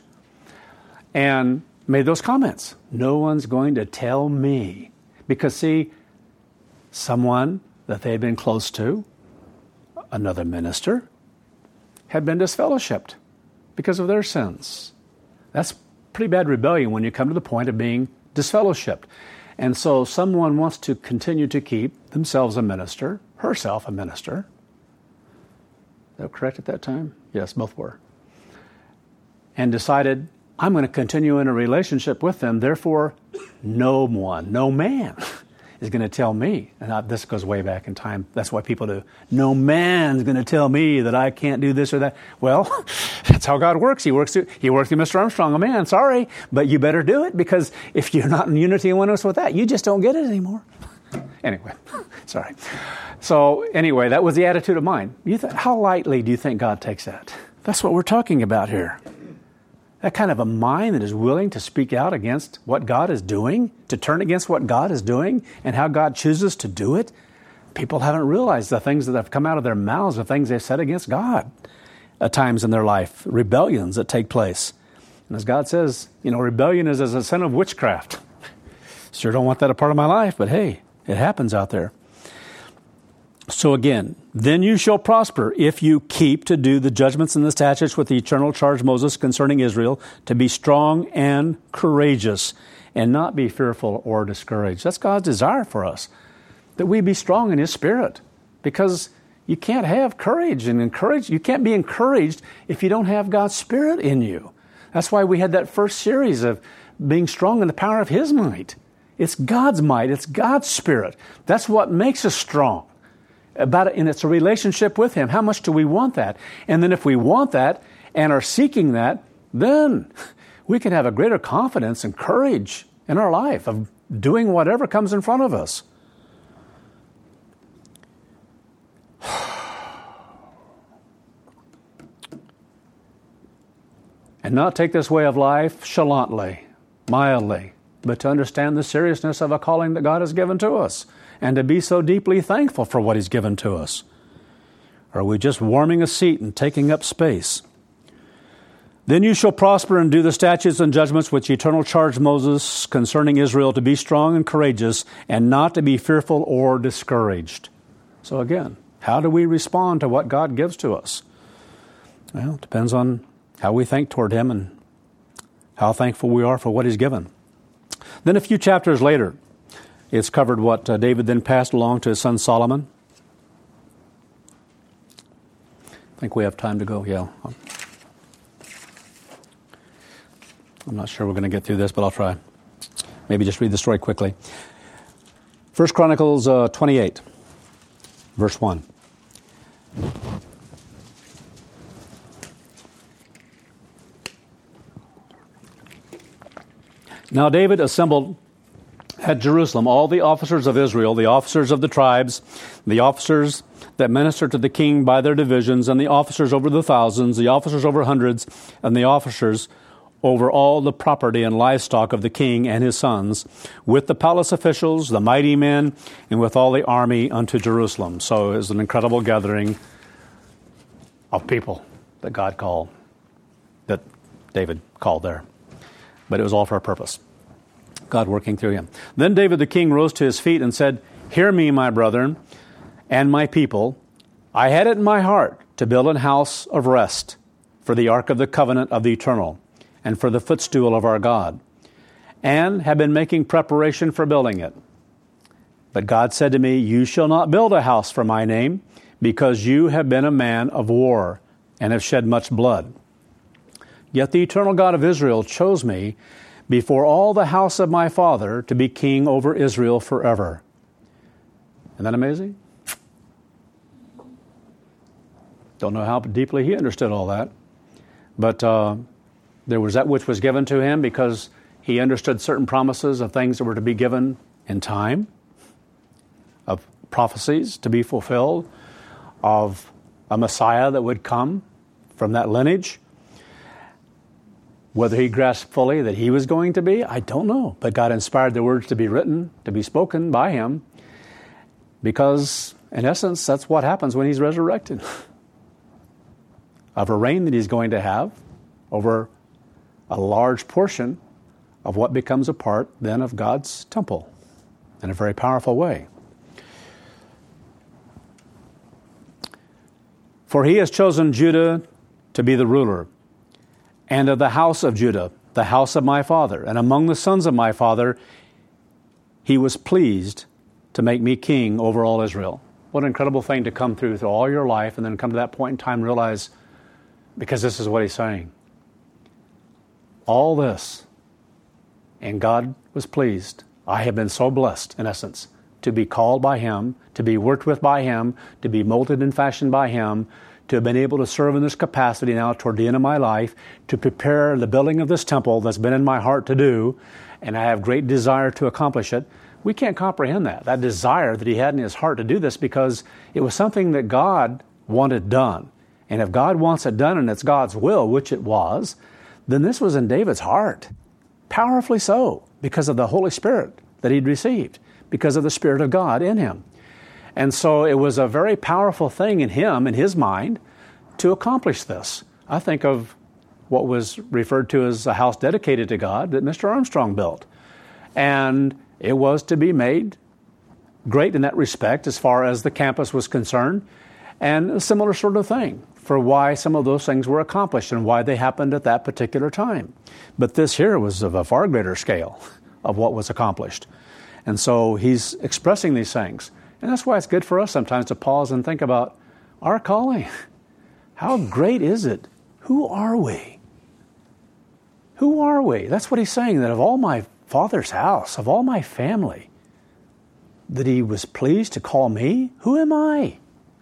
and made those comments. No one's going to tell me. Because see, someone that they had been close to, another minister, had been disfellowshipped because of their sins. That's pretty bad rebellion when you come to the point of being disfellowshipped. And so someone wants to continue to keep themselves a minister, herself a minister. Is that correct at that time? Yes, both were. And decided, I'm going to continue in a relationship with them, therefore no one, no man is going to tell me, and I, this goes way back in time, that's what people do, no man's going to tell me that I can't do this or that. Well, that's how God works. He works through, he works through Mister Armstrong, a man, sorry, but you better do it, because if you're not in unity and oneness with that, you just don't get it anymore. Anyway, sorry. So anyway, that was the attitude of mine. You th- how lightly do you think God takes that? That's what we're talking about here. That kind of a mind that is willing to speak out against what God is doing, to turn against what God is doing and how God chooses to do it. People haven't realized the things that have come out of their mouths, the things they've said against God at times in their life, rebellions that take place. And as God says, you know, rebellion is as a sin of witchcraft. Sure don't want that a part of my life, but hey, it happens out there. So again, then you shall prosper if you keep to do the judgments and the statutes with the Eternal charge Moses concerning Israel, to be strong and courageous and not be fearful or discouraged. That's God's desire for us, that we be strong in His Spirit, because you can't have courage and encourage. You can't be encouraged if you don't have God's Spirit in you. That's why we had that first series of being strong in the power of His might. It's God's might. It's God's Spirit. That's what makes us strong. About it, and it's a relationship with Him. How much do we want that? And then if we want that and are seeking that, then we can have a greater confidence and courage in our life of doing whatever comes in front of us. and not take this way of life chalantly, mildly, but to understand the seriousness of a calling that God has given to us and to be so deeply thankful for what He's given to us? Or are we just warming a seat and taking up space? Then you shall prosper and do the statutes and judgments which eternal charged Moses concerning Israel, to be strong and courageous and not to be fearful or discouraged. So again, how do we respond to what God gives to us? Well, it depends on how we think toward Him and how thankful we are for what He's given. Then a few chapters later, it's covered what uh, David then passed along to his son Solomon. I think we have time to go, yeah. I'm not sure we're going to get through this, but I'll try. Maybe just read the story quickly. First Chronicles uh, twenty-eight, verse one. Now David assembled at Jerusalem all the officers of Israel, the officers of the tribes, the officers that ministered to the king by their divisions, and the officers over the thousands, the officers over hundreds, and the officers over all the property and livestock of the king and his sons, with the palace officials, the mighty men, and with all the army unto Jerusalem. So it was an incredible gathering of people that God called, that David called there. But it was all for a purpose. God working through him. Then David the king rose to his feet and said, Hear me, my brethren, and my people. I had it in my heart to build an house of rest for the ark of the covenant of the eternal, and for the footstool of our God, and have been making preparation for building it. But God said to me, You shall not build a house for my name, because you have been a man of war, and have shed much blood. Yet the eternal God of Israel chose me before all the house of my father to be king over Israel forever. Isn't that amazing? Don't know how deeply he understood all that. But uh, there was that which was given to him because he understood certain promises of things that were to be given in time, of prophecies to be fulfilled, of a Messiah that would come from that lineage. Whether he grasped fully that he was going to be, I don't know. But God inspired the words to be written, to be spoken by him, because, in essence, that's what happens when he's resurrected. Of a reign that he's going to have over a large portion of what becomes a part then of God's temple in a very powerful way. For he has chosen Judah to be the ruler, and of the house of Judah, the house of my father, and among the sons of my father, he was pleased to make me king over all Israel. What an incredible thing to come through through all your life and then come to that point in time and realize, because this is what he's saying. All this, and God was pleased. I have been so blessed, in essence, to be called by him, to be worked with by him, to be molded and fashioned by him, to have been able to serve in this capacity now toward the end of my life, to prepare the building of this temple that's been in my heart to do, and I have great desire to accomplish it. We can't comprehend that, that desire that he had in his heart to do this, because it was something that God wanted done. And if God wants it done and it's God's will, which it was, then this was in David's heart, powerfully so, because of the Holy Spirit that he'd received, because of the Spirit of God in him. And so it was a very powerful thing in him, in his mind, to accomplish this. I think of what was referred to as a house dedicated to God that Mister Armstrong built. And it was to be made great in that respect as far as the campus was concerned, and a similar sort of thing for why some of those things were accomplished and why they happened at that particular time. But this here was of a far greater scale of what was accomplished. And so he's expressing these things. And that's why it's good for us sometimes to pause and think about our calling. How great is it? Who are we? Who are we? That's what he's saying, that of all my father's house, of all my family, that he was pleased to call me? Who am I?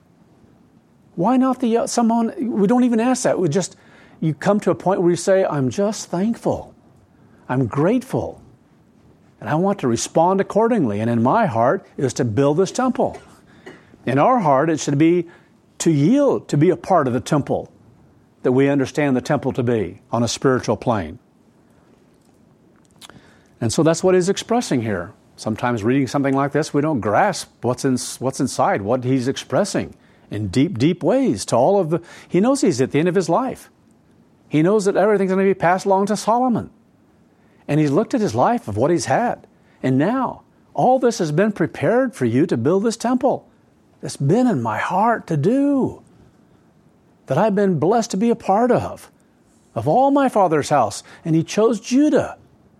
Why not the someone? We don't even ask that. We just, you come to a point where you say, I'm just thankful. I'm grateful. And I want to respond accordingly. And in my heart is to build this temple. In our heart, it should be to yield, to be a part of the temple that we understand the temple to be on a spiritual plane. And so that's what he's expressing here. Sometimes reading something like this, we don't grasp what's in, what's inside, what he's expressing in deep, deep ways to all of the... He knows he's at the end of his life. He knows that everything's going to be passed along to Solomon. And he's looked at his life of what he's had. And now, all this has been prepared for you to build this temple. It's been in my heart to do. That I've been blessed to be a part of. Of all my father's house. And he chose Judah.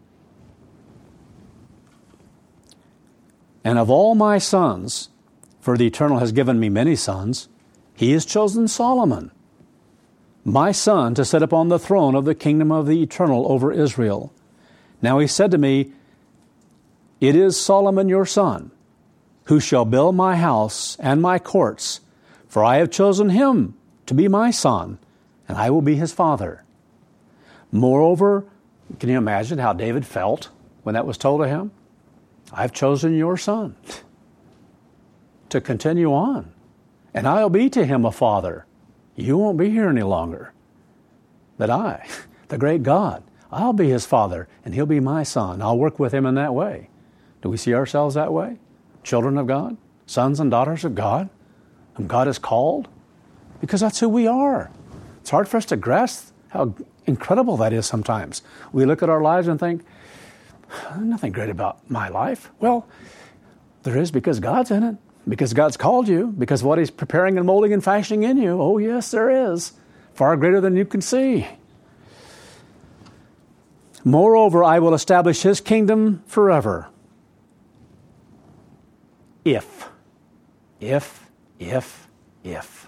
And of all my sons, for the Eternal has given me many sons, he has chosen Solomon, my son, to sit upon the throne of the kingdom of the Eternal over Israel. Now he said to me, it is Solomon your son, who shall build my house and my courts, for I have chosen him to be my son, and I will be his father. Moreover, can you imagine how David felt when that was told to him? I've chosen your son to continue on, and I'll be to him a father. You won't be here any longer. But I, the great God, I'll be his father, and he'll be my son. I'll work with him in that way. Do we see ourselves that way? Children of God? Sons and daughters of God? Whom God has called? Because that's who we are. It's hard for us to grasp how incredible that is sometimes. We look at our lives and think, nothing great about my life. Well, there is, because God's in it. Because God's called you. Because what he's preparing and molding and fashioning in you. Oh, yes, there is. Far greater than you can see. Moreover, I will establish his kingdom forever. If. If. If. If.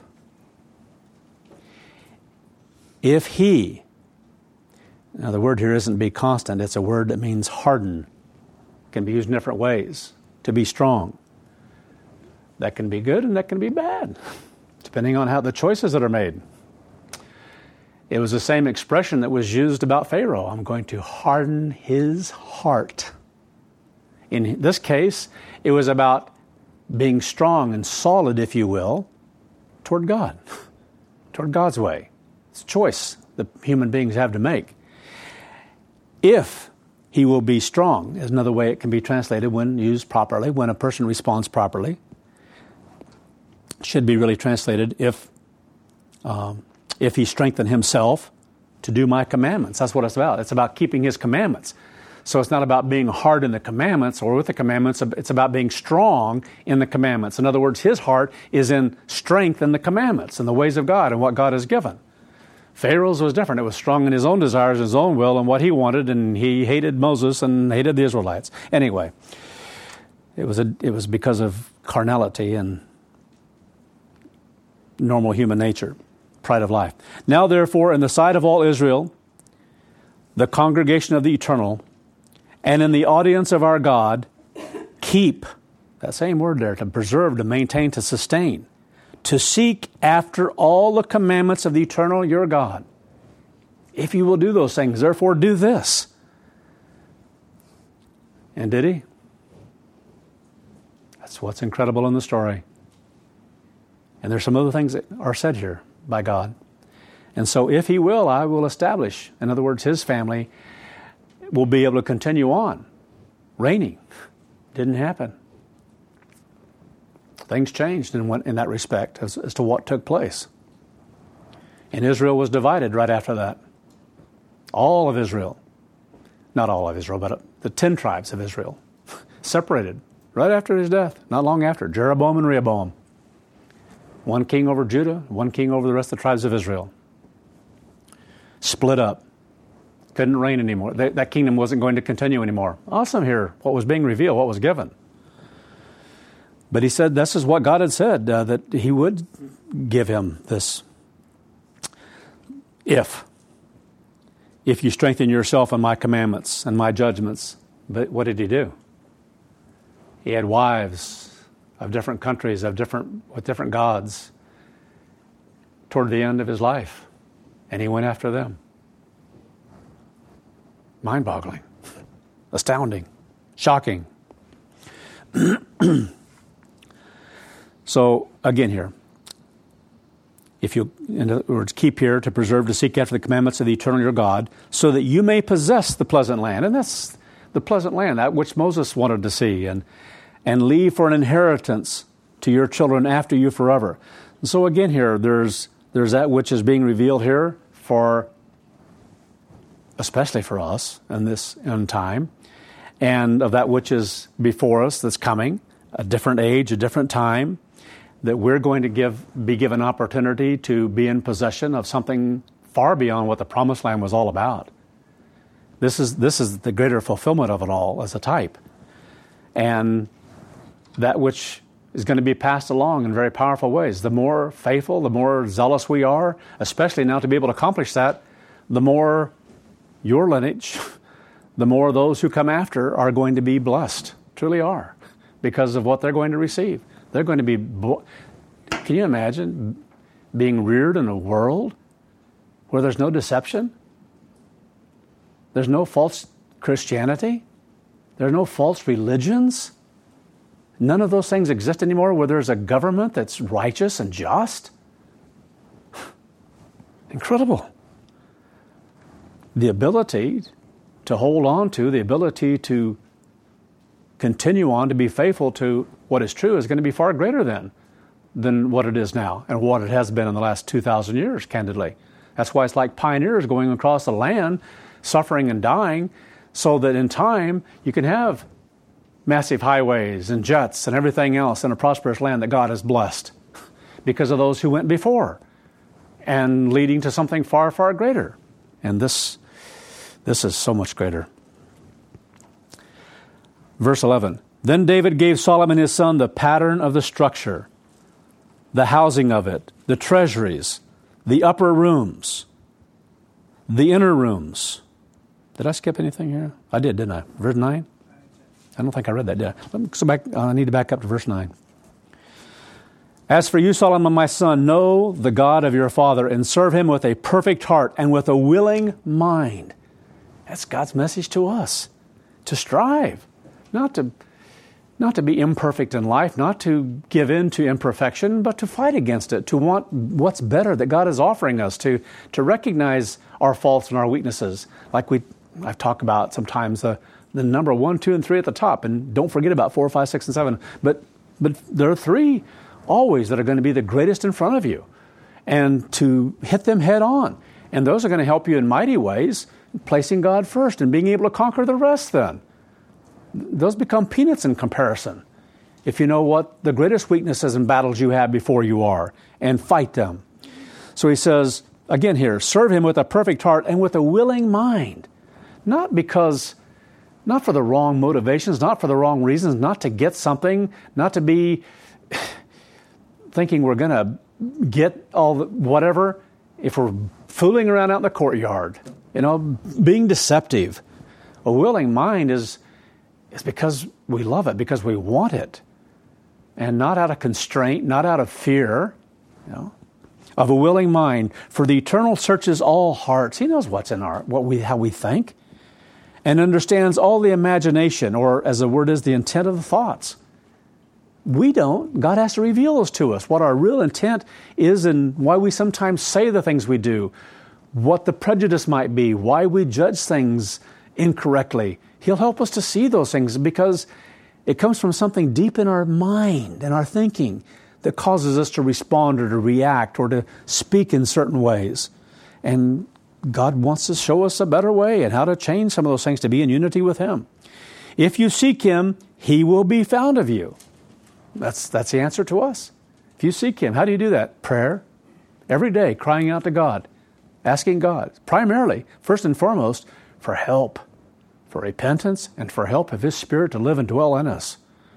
If he... Now, the word here isn't be constant. It's a word that means harden. It can be used in different ways. To be strong. That can be good and that can be bad, depending on how the choices that are made. It was the same expression that was used about Pharaoh. I'm going to harden his heart. In this case, it was about being strong and solid, if you will, toward God, toward God's way. It's a choice that human beings have to make. If he will be strong is another way it can be translated when used properly, when a person responds properly. Should be really translated if um, if he strengthen himself to do my commandments. That's what it's about. It's about keeping his commandments. So it's not about being hard in the commandments or with the commandments. It's about being strong in the commandments. In other words, his heart is in strength in the commandments and the ways of God and what God has given. Pharaoh's was different. It was strong in his own desires, his own will, and what he wanted, and he hated Moses and hated the Israelites. Anyway, it was a, it was because of carnality and normal human nature, pride of life. Now, therefore, in the sight of all Israel, the congregation of the Eternal, and in the audience of our God, keep, that same word there, to preserve, to maintain, to sustain, to seek after all the commandments of the Eternal your God. If you will do those things, therefore do this. And did he? That's what's incredible in the story. And there's some other things that are said here by God. And so if he will, I will establish. In other words, his family will be able to continue on reigning. Didn't happen. Things changed in, in that respect as, as to what took place. And Israel was divided right after that. All of Israel, not all of Israel, but the ten tribes of Israel, separated right after his death, not long after, Jeroboam and Rehoboam. One king over Judah, one king over the rest of the tribes of Israel. Split up. Couldn't reign anymore. That, that kingdom wasn't going to continue anymore. Awesome here, what was being revealed, what was given. But he said this is what God had said, uh, that he would give him this. If. If you strengthen yourself in my commandments and my judgments. But what did he do? He had wives of different countries, of different with different gods toward the end of his life. And he went after them. Mind-boggling. Astounding. Shocking. So, again here, if you, in other words, keep here to preserve, to seek after the commandments of the eternal your God, so that you may possess the pleasant land. And that's the pleasant land, that which Moses wanted to see, and, and leave for an inheritance to your children after you forever. And so again here, there's, there's that which is being revealed here for, especially for us in this end time, and of that which is before us that's coming, a different age, a different time, that we're going to give, be given opportunity to be in possession of something far beyond what the Promised Land was all about. This is, this is the greater fulfillment of it all as a type. And that which is going to be passed along in very powerful ways. The more faithful, the more zealous we are, especially now to be able to accomplish that, the more your lineage, the more those who come after are going to be blessed, truly are, because of what they're going to receive. They're going to be, can you imagine being reared in a world where there's no deception? There's no false Christianity? There's no false religions? None of those things exist anymore, where there's a government that's righteous and just? Incredible. The ability to hold on to, the ability to continue on, to be faithful to what is true is going to be far greater than, than what it is now and what it has been in the last two thousand years, candidly. That's why it's like pioneers going across the land, suffering and dying, so that in time you can have massive highways and jets and everything else in a prosperous land that God has blessed because of those who went before, and leading to something far, far greater. And this, this is so much greater. Verse eleven, then David gave Solomon his son the pattern of the structure, the housing of it, the treasuries, the upper rooms, the inner rooms. Did I skip anything here? I did, didn't I? Verse nine? I don't think I read that, did I? Let me go back. I need to back up to verse nine. As for you, Solomon, my son, know the God of your father and serve him with a perfect heart and with a willing mind. That's God's message to us, to strive. Not to, not to be imperfect in life, not to give in to imperfection, but to fight against it, to want what's better that God is offering us, to, to recognize our faults and our weaknesses. Like we, I've talked about sometimes the, the number one, two, and three at the top, and don't forget about four, five, six, and seven. But, but there are three always that are going to be the greatest in front of you, and to hit them head on. And those are going to help you in mighty ways, placing God first and being able to conquer the rest then. Those become peanuts in comparison if you know what the greatest weaknesses and battles you have before you are, and fight them. So he says, again here, serve him with a perfect heart and with a willing mind. Not because, not for the wrong motivations, not for the wrong reasons, not to get something, not to be thinking we're going to get all the whatever, if we're fooling around out in the courtyard, you know, being deceptive. A willing mind is It's because we love it, because we want it, and not out of constraint, not out of fear, you know, of a willing mind. For the Eternal searches all hearts. He knows what's in our, what we, how we think, and understands all the imagination, or as the word is, the intent of the thoughts. We don't. God has to reveal those to us, what our real intent is and why we sometimes say the things we do, what the prejudice might be, why we judge things incorrectly. He'll help us to see those things because it comes from something deep in our mind and our thinking that causes us to respond or to react or to speak in certain ways. And God wants to show us a better way and how to change some of those things to be in unity with Him. If you seek Him, He will be found of you. That's, that's the answer to us. If you seek Him, how do you do that? Prayer. Every day, crying out to God, asking God, primarily, first and foremost, for help, for repentance, and for help of His Spirit to live and dwell in us,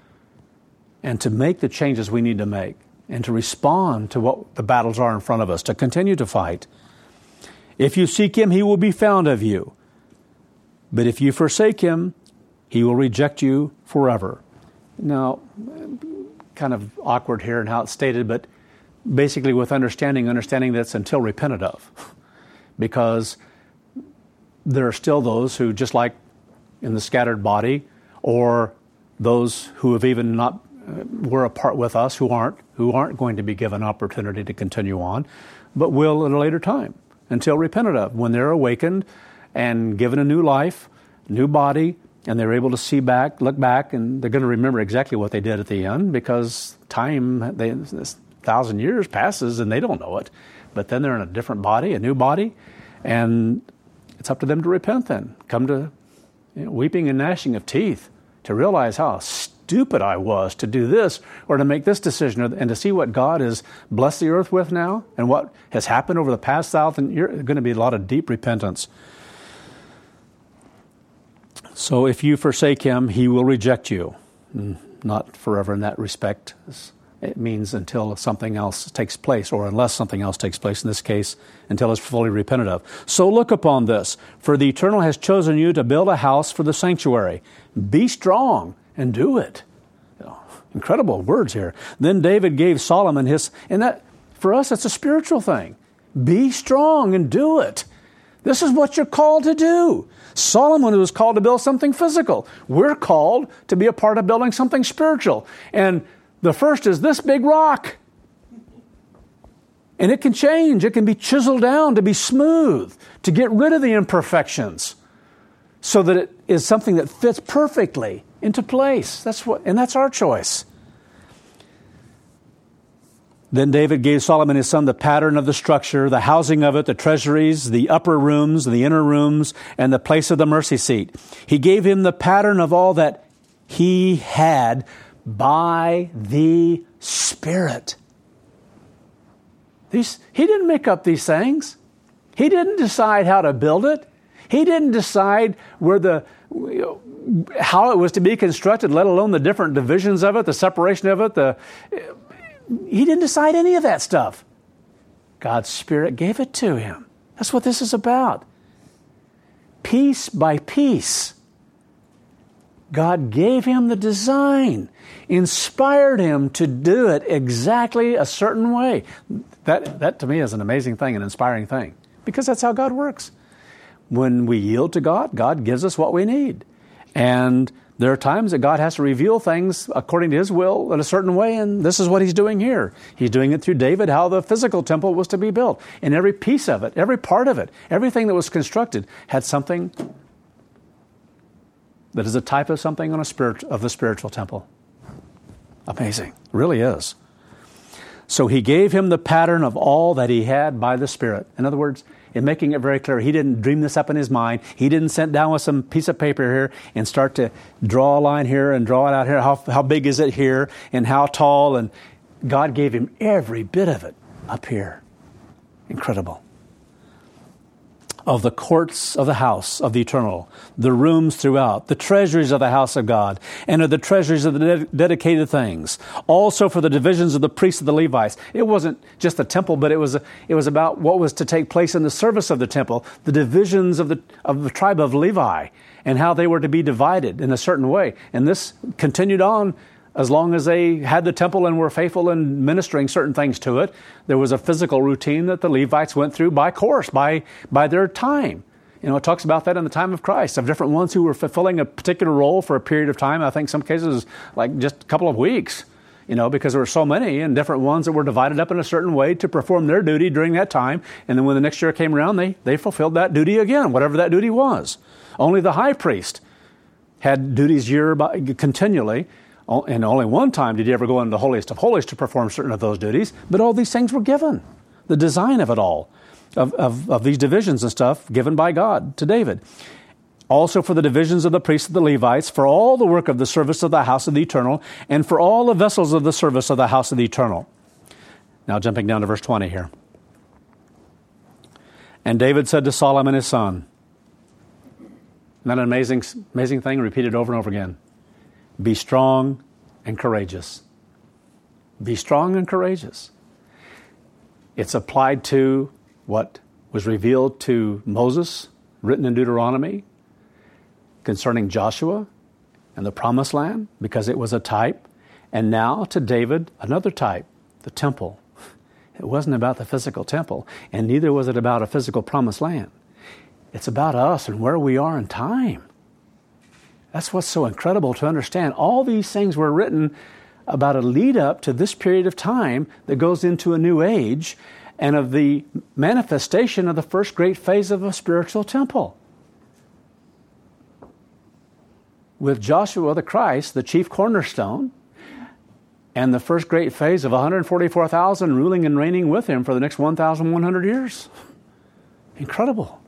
and to make the changes we need to make, and to respond to what the battles are in front of us, to continue to fight. If you seek Him, He will be found of you. But if you forsake Him, He will reject you forever. Now, kind of awkward here in how it's stated, but basically with understanding, understanding that's until repented of. Because there are still those who, just like in the scattered body, or those who have even not were a part with us who aren't, who aren't going to be given opportunity to continue on, but will at a later time until repented of, when they're awakened and given a new life, new body, and they're able to see back, look back, and they're going to remember exactly what they did at the end, because time, they, this thousand years passes and they don't know it. But then they're in a different body, a new body, and it's up to them to repent then. Come to you know, weeping and gnashing of teeth to realize how stupid I was to do this or to make this decision, and to see what God has blessed the earth with now and what has happened over the past thousand years. There's going to be a lot of deep repentance. So if you forsake him, he will reject you. Not forever in that respect. It means until something else takes place, or unless something else takes place, in this case, until it's fully repented of. So look upon this, for the Eternal has chosen you to build a house for the sanctuary. Be strong and do it. You know, incredible words here. Then David gave Solomon his, and that, for us, it's a spiritual thing. Be strong and do it. This is what you're called to do. Solomon was called to build something physical. We're called to be a part of building something spiritual. And the first is this big rock. And it can change. It can be chiseled down to be smooth, to get rid of the imperfections, so that it is something that fits perfectly into place. That's what, and that's our choice. Then David gave Solomon his son the pattern of the structure, the housing of it, the treasuries, the upper rooms, the inner rooms, and the place of the mercy seat. He gave him the pattern of all that he had by the Spirit. These, he didn't make up these things. He didn't decide how to build it. He didn't decide where the you know, how it was to be constructed, let alone the different divisions of it, the separation of it. The He didn't decide any of that stuff. God's Spirit gave it to him. That's what this is about. Piece by piece, God gave him the design, inspired him to do it exactly a certain way. That, that to me is an amazing thing, an inspiring thing, because that's how God works. When we yield to God, God gives us what we need. And there are times that God has to reveal things according to his will in a certain way, and this is what he's doing here. He's doing it through David, how the physical temple was to be built. And every piece of it, every part of it, everything that was constructed had something that is a type of something on a spirit of the spiritual temple. Amazing. It really is. So he gave him the pattern of all that he had by the Spirit. In other words, in making it very clear, he didn't dream this up in his mind. He didn't sit down with some piece of paper here and start to draw a line here and draw it out here. How, how big is it here and how tall? And God gave him every bit of it up here. Incredible. Of the courts of the house of the Eternal, the rooms throughout, the treasuries of the house of God, and of the treasuries of the ded- dedicated things. Also for the divisions of the priests of the Levites. It wasn't just the temple, but it was it was about what was to take place in the service of the temple, the divisions of the of the tribe of Levi, and how they were to be divided in a certain way. And this continued on as long as they had the temple and were faithful in ministering certain things to it. There was a physical routine that the Levites went through by course, by by their time. You know, it talks about that in the time of Christ, of different ones who were fulfilling a particular role for a period of time. I think some cases like just a couple of weeks, you know, because there were so many, and different ones that were divided up in a certain way to perform their duty during that time. And then when the next year came around, they, they fulfilled that duty again, whatever that duty was. Only the high priest had duties year by, continually. And only one time did he ever go into the holiest of holies to perform certain of those duties. But all these things were given. The design of it all, of, of, of these divisions and stuff, given by God to David. Also for the divisions of the priests of the Levites, for all the work of the service of the house of the Eternal, and for all the vessels of the service of the house of the Eternal. Now jumping down to verse twenty here. And David said to Solomon his son, isn't that an amazing, amazing thing repeated over and over again? Be strong and courageous. Be strong and courageous. It's applied to what was revealed to Moses, written in Deuteronomy, concerning Joshua and the promised land, because it was a type. And now to David, another type, the temple. It wasn't about the physical temple, and neither was it about a physical promised land. It's about us and where we are in time. That's what's so incredible to understand. All these things were written about a lead up to this period of time that goes into a new age and of the manifestation of the first great phase of a spiritual temple. With Joshua the Christ, the chief cornerstone, and the first great phase of one hundred forty-four thousand ruling and reigning with him for the next one thousand one hundred years. Incredible.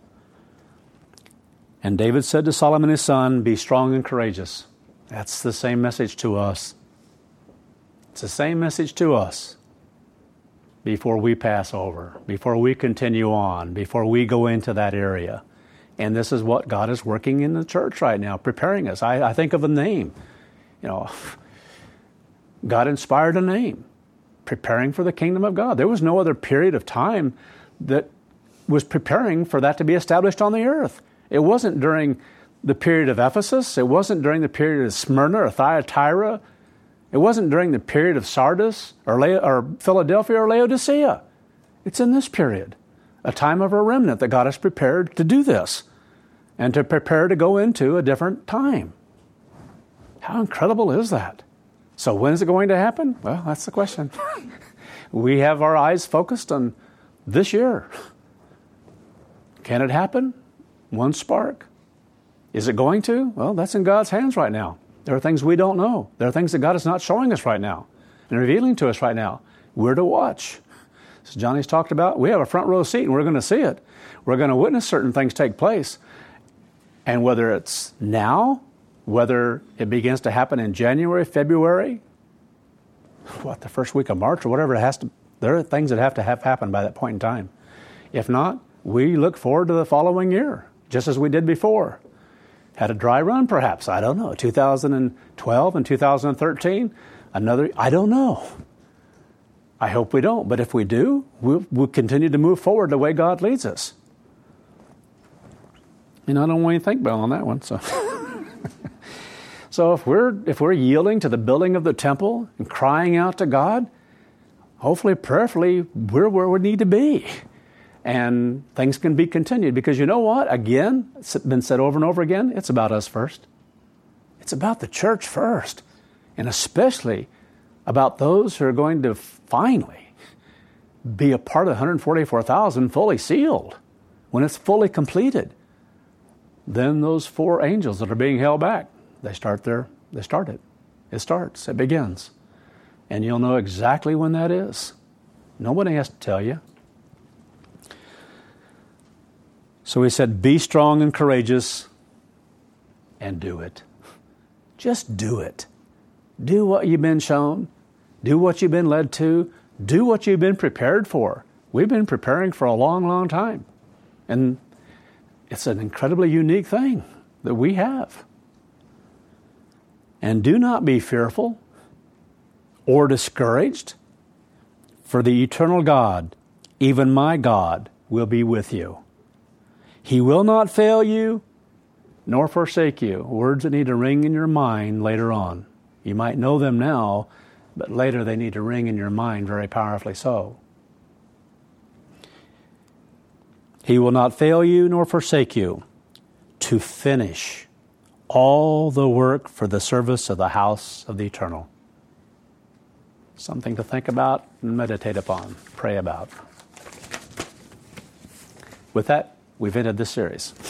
And David said to Solomon his son, be strong and courageous. That's the same message to us. It's the same message to us before we pass over, before we continue on, before we go into that area. And this is what God is working in the church right now, preparing us. I, I think of a name. You know, God inspired a name, preparing for the kingdom of God. There was no other period of time that was preparing for that to be established on the earth. It wasn't during the period of Ephesus. It wasn't during the period of Smyrna or Thyatira. It wasn't during the period of Sardis or, La- or Philadelphia or Laodicea. It's in this period, a time of a remnant that God has prepared to do this and to prepare to go into a different time. How incredible is that? So when is it going to happen? Well, that's the question. We have our eyes focused on this year. Can it happen? One spark. Is it going to? Well, that's in God's hands right now. There are things we don't know. There are things that God is not showing us right now and revealing to us right now. We're to watch. As Johnny's talked about, we have a front row seat and we're going to see it. We're going to witness certain things take place. And whether it's now, whether it begins to happen in January, February, what, the first week of March or whatever it has to, there are things that have to have happened by that point in time. If not, we look forward to the following year, just as we did before. Had a dry run, perhaps. I don't know. two thousand twelve and two thousand thirteen, another, I don't know. I hope we don't. But if we do, we'll, we'll continue to move forward the way God leads us. You know, I don't want you to think about on that one. So, so if we're if we're yielding to the building of the temple and crying out to God, hopefully, prayerfully, we're where we need to be. And things can be continued. Because you know what? Again, it's been said over and over again, it's about us first. It's about the church first. And especially about those who are going to finally be a part of the one hundred forty-four thousand fully sealed. When it's fully completed, then those four angels that are being held back, they start their, they start it. It starts, it begins. And you'll know exactly when that is. Nobody has to tell you. So he said, be strong and courageous and do it. Just do it. Do what you've been shown. Do what you've been led to. Do what you've been prepared for. We've been preparing for a long, long time. And it's an incredibly unique thing that we have. And do not be fearful or discouraged, for the eternal God, even my God, will be with you. He will not fail you, nor forsake you. Words that need to ring in your mind later on. You might know them now, but later they need to ring in your mind very powerfully so. He will not fail you nor forsake you, to finish all the work for the service of the house of the eternal. Something to think about and meditate upon, pray about. With that, we've ended this series.